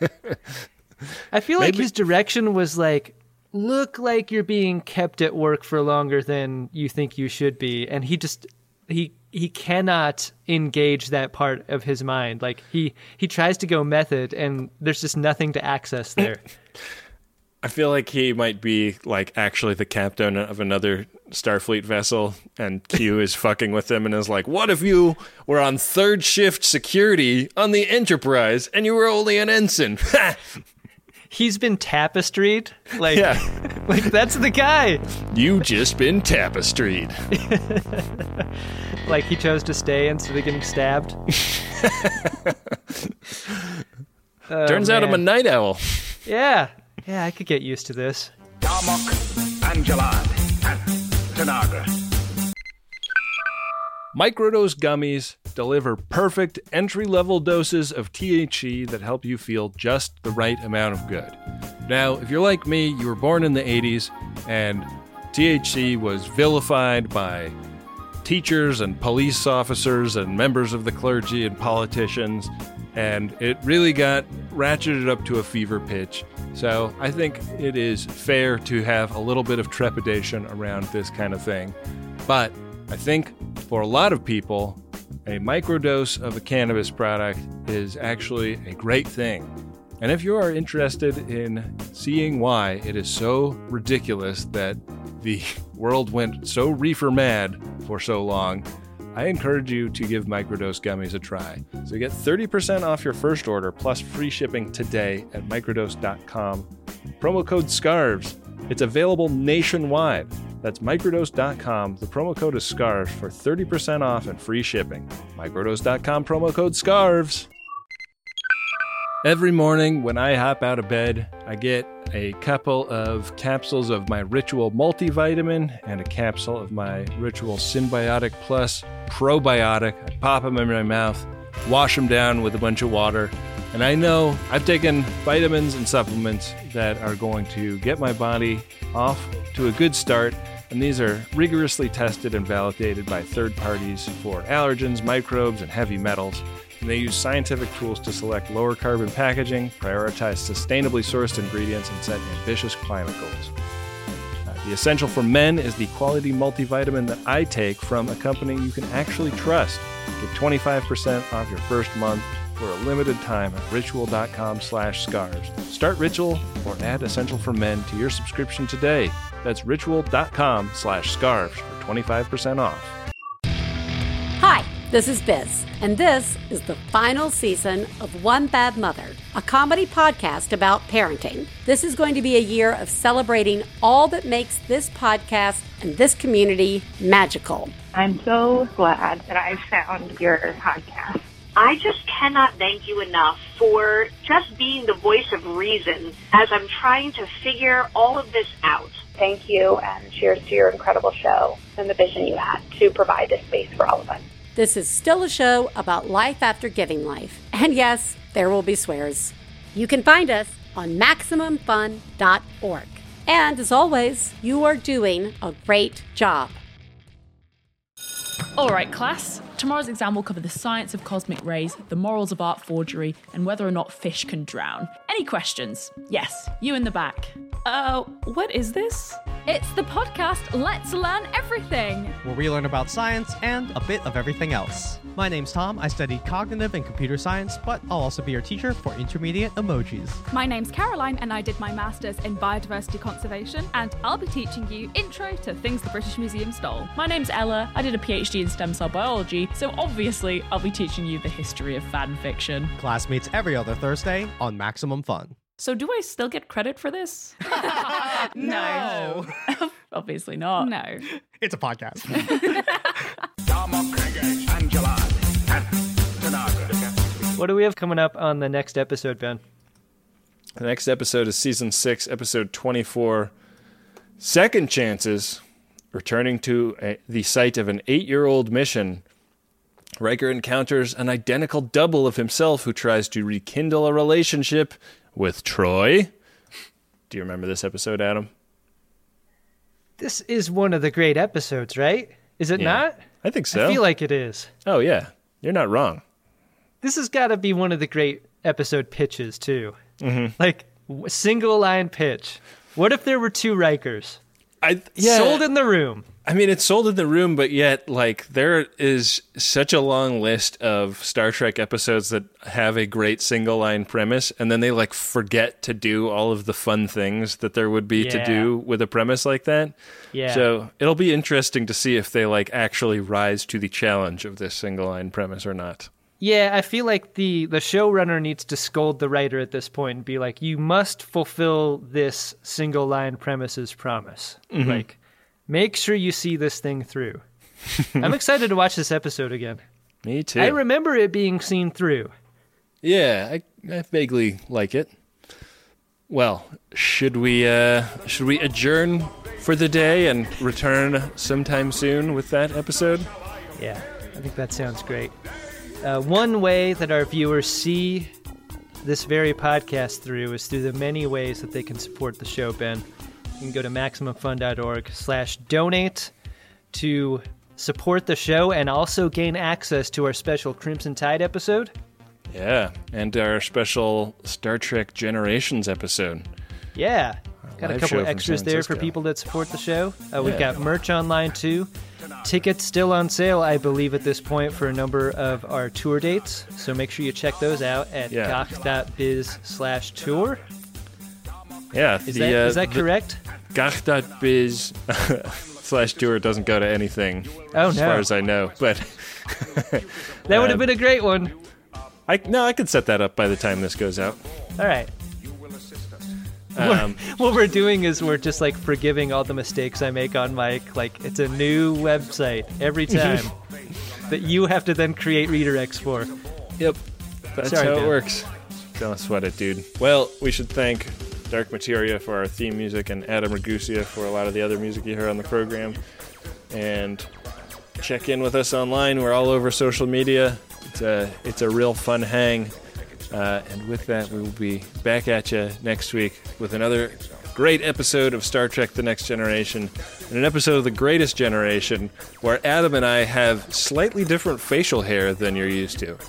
I feel like Maybe. his direction was, like, look like you're being kept at work for longer than you think you should be, and he just... He he cannot engage that part of his mind. Like, he, he tries to go method, and there's just nothing to access there. I feel like he might be like actually the captain of another Starfleet vessel, and Q is fucking with him and is like, what if you were on third shift security on the Enterprise and you were only an ensign? He's been tapestried. Like, yeah. like that's the guy. You just been tapestried. Like he chose to stay instead of getting stabbed. oh, Turns man. out I'm a night owl. Yeah. Yeah, I could get used to this. Darmok, Angelad, and Tanagra. Microdose gummies deliver perfect entry-level doses of T H C that help you feel just the right amount of good. Now, if you're like me, you were born in the eighties, and T H C was vilified by teachers and police officers and members of the clergy and politicians, and it really got ratcheted up to a fever pitch. So I think it is fair to have a little bit of trepidation around this kind of thing. But I think for a lot of people, a microdose of a cannabis product is actually a great thing. And if you are interested in seeing why it is so ridiculous that the world went so reefer mad for so long, I encourage you to give Microdose gummies a try. So you get thirty percent off your first order plus free shipping today at microdose dot com. Promo code SCARVES. It's available nationwide. That's microdose dot com. The promo code is SCARVES for thirty percent off and free shipping. microdose dot com, promo code SCARVES. Every morning when I hop out of bed, I get a couple of capsules of my Ritual multivitamin and a capsule of my Ritual Symbiotic Plus probiotic. I pop them in my mouth, wash them down with a bunch of water, and I know I've taken vitamins and supplements that are going to get my body off to a good start, and these are rigorously tested and validated by third parties for allergens, microbes, and heavy metals. And they use scientific tools to select lower carbon packaging, prioritize sustainably sourced ingredients, and set ambitious climate goals. Uh, the Essential for Men is the quality multivitamin that I take from a company you can actually trust. Get twenty-five percent off your first month for a limited time at ritual dot com slash scarves. Start Ritual or add Essential for Men to your subscription today. That's ritual dot com slash scarves for twenty-five percent off. Hi, this is Biz, and this is the final season of One Bad Mother, a comedy podcast about parenting. This is going to be a year of celebrating all that makes this podcast and this community magical. I'm so glad that I found your podcast. I just cannot thank you enough for just being the voice of reason as I'm trying to figure all of this out. Thank you, and cheers to your incredible show and the vision you had to provide this space for all of us. This is still a show about life after giving life. And yes, there will be swears. You can find us on maximum fun dot org. And as always, you are doing a great job. All right, class. Tomorrow's exam will cover the science of cosmic rays, the morals of art forgery, and whether or not fish can drown. Any questions? Yes, you in the back. Uh, what is this? It's the podcast Let's Learn Everything, where we learn about science and a bit of everything else. My name's Tom. I study cognitive and computer science, but I'll also be your teacher for intermediate emojis. My name's Caroline, and I did my master's in biodiversity conservation, and I'll be teaching you intro to things the British Museum stole. My name's Ella. I did a PhD in stem cell biology, so obviously I'll be teaching you the history of fan fiction. Class meets every other Thursday on Maximum Fun. So do I still get credit for this? No. Obviously not. No. It's a podcast. What do we have coming up on the next episode, Ben? The next episode is season six, episode twenty-four. Second Chances, returning to a, the site of an eight-year-old mission. Riker encounters an identical double of himself who tries to rekindle a relationship with Troy. Do you remember this episode, Adam? This is one of the great episodes, right? Is it Yeah, not? I think so. I feel like it is. Oh, yeah. You're not wrong. This has got to be one of the great episode pitches, too. Mm-hmm. Like, w- single line pitch. What if there were two Rikers? I yeah. Sold in the room. I mean, it's sold in the room, but yet, like, there is such a long list of Star Trek episodes that have a great single-line premise, and then they, like, forget to do all of the fun things that there would be Yeah. to do with a premise like that. Yeah. So it'll be interesting to see if they, like, actually rise to the challenge of this single-line premise or not. Yeah, I feel like the, the showrunner needs to scold the writer at this point and be like, you must fulfill this single-line premises promise. Mhm. Like, make sure you see this thing through. I'm excited to watch this episode again. Me too. I remember it being seen through. Yeah, I, I vaguely like it. Well, should we uh, should we adjourn for the day and return sometime soon with that episode? Yeah, I think that sounds great. Uh, one way that our viewers see this very podcast through is through the many ways that they can support the show, Ben. You can go to MaximumFun.org slash donate to support the show and also gain access to our special Crimson Tide episode. Yeah, and our special Star Trek Generations episode. Yeah, got a live couple show of from extras San there for Francisco. people that support the show. Uh, we've Yeah. got merch online too. Tickets still on sale, I believe, at this point for a number of our tour dates. So make sure you check those out at Yeah. gach.biz slash tour. Yeah, Is the, that, uh, is that the correct? Gach.biz slash tour doesn't go to anything, Oh, as no. far as I know. But That would have been a great one. I no, I could set that up by the time this goes out. All right. Um, what we're doing is we're just like forgiving all the mistakes I make on mic. Like, it's a new website every time that you have to then create redirects for. Yep. That's Sorry, how Ben. it works. Don't sweat it, dude. Well, we should thank Dark Materia for our theme music and Adam Ragusia for a lot of the other music you heard on the program. And check in with us online. We're all over social media. It's a, it's a real fun hang. Uh, and with that, we will be back at you next week with another great episode of Star Trek The Next Generation and an episode of The Greatest Generation where Adam and I have slightly different facial hair than you're used to.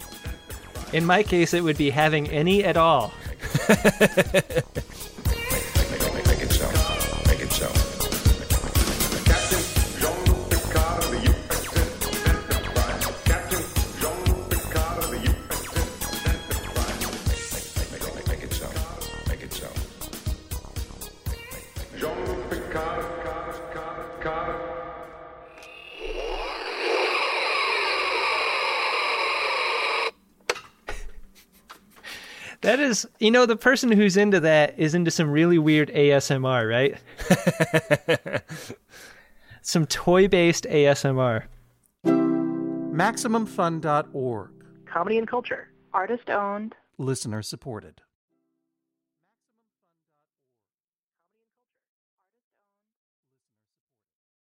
In my case, it would be having any at all. Make it so. Make it so. Make it so. Make it so. Jean-Luc Picard, Picard, Picard. That is, you know, the person who's into that is into some really weird A S M R, right? Some toy-based A S M R. Maximum Fun dot org. Comedy and culture. Artist owned. Listener supported.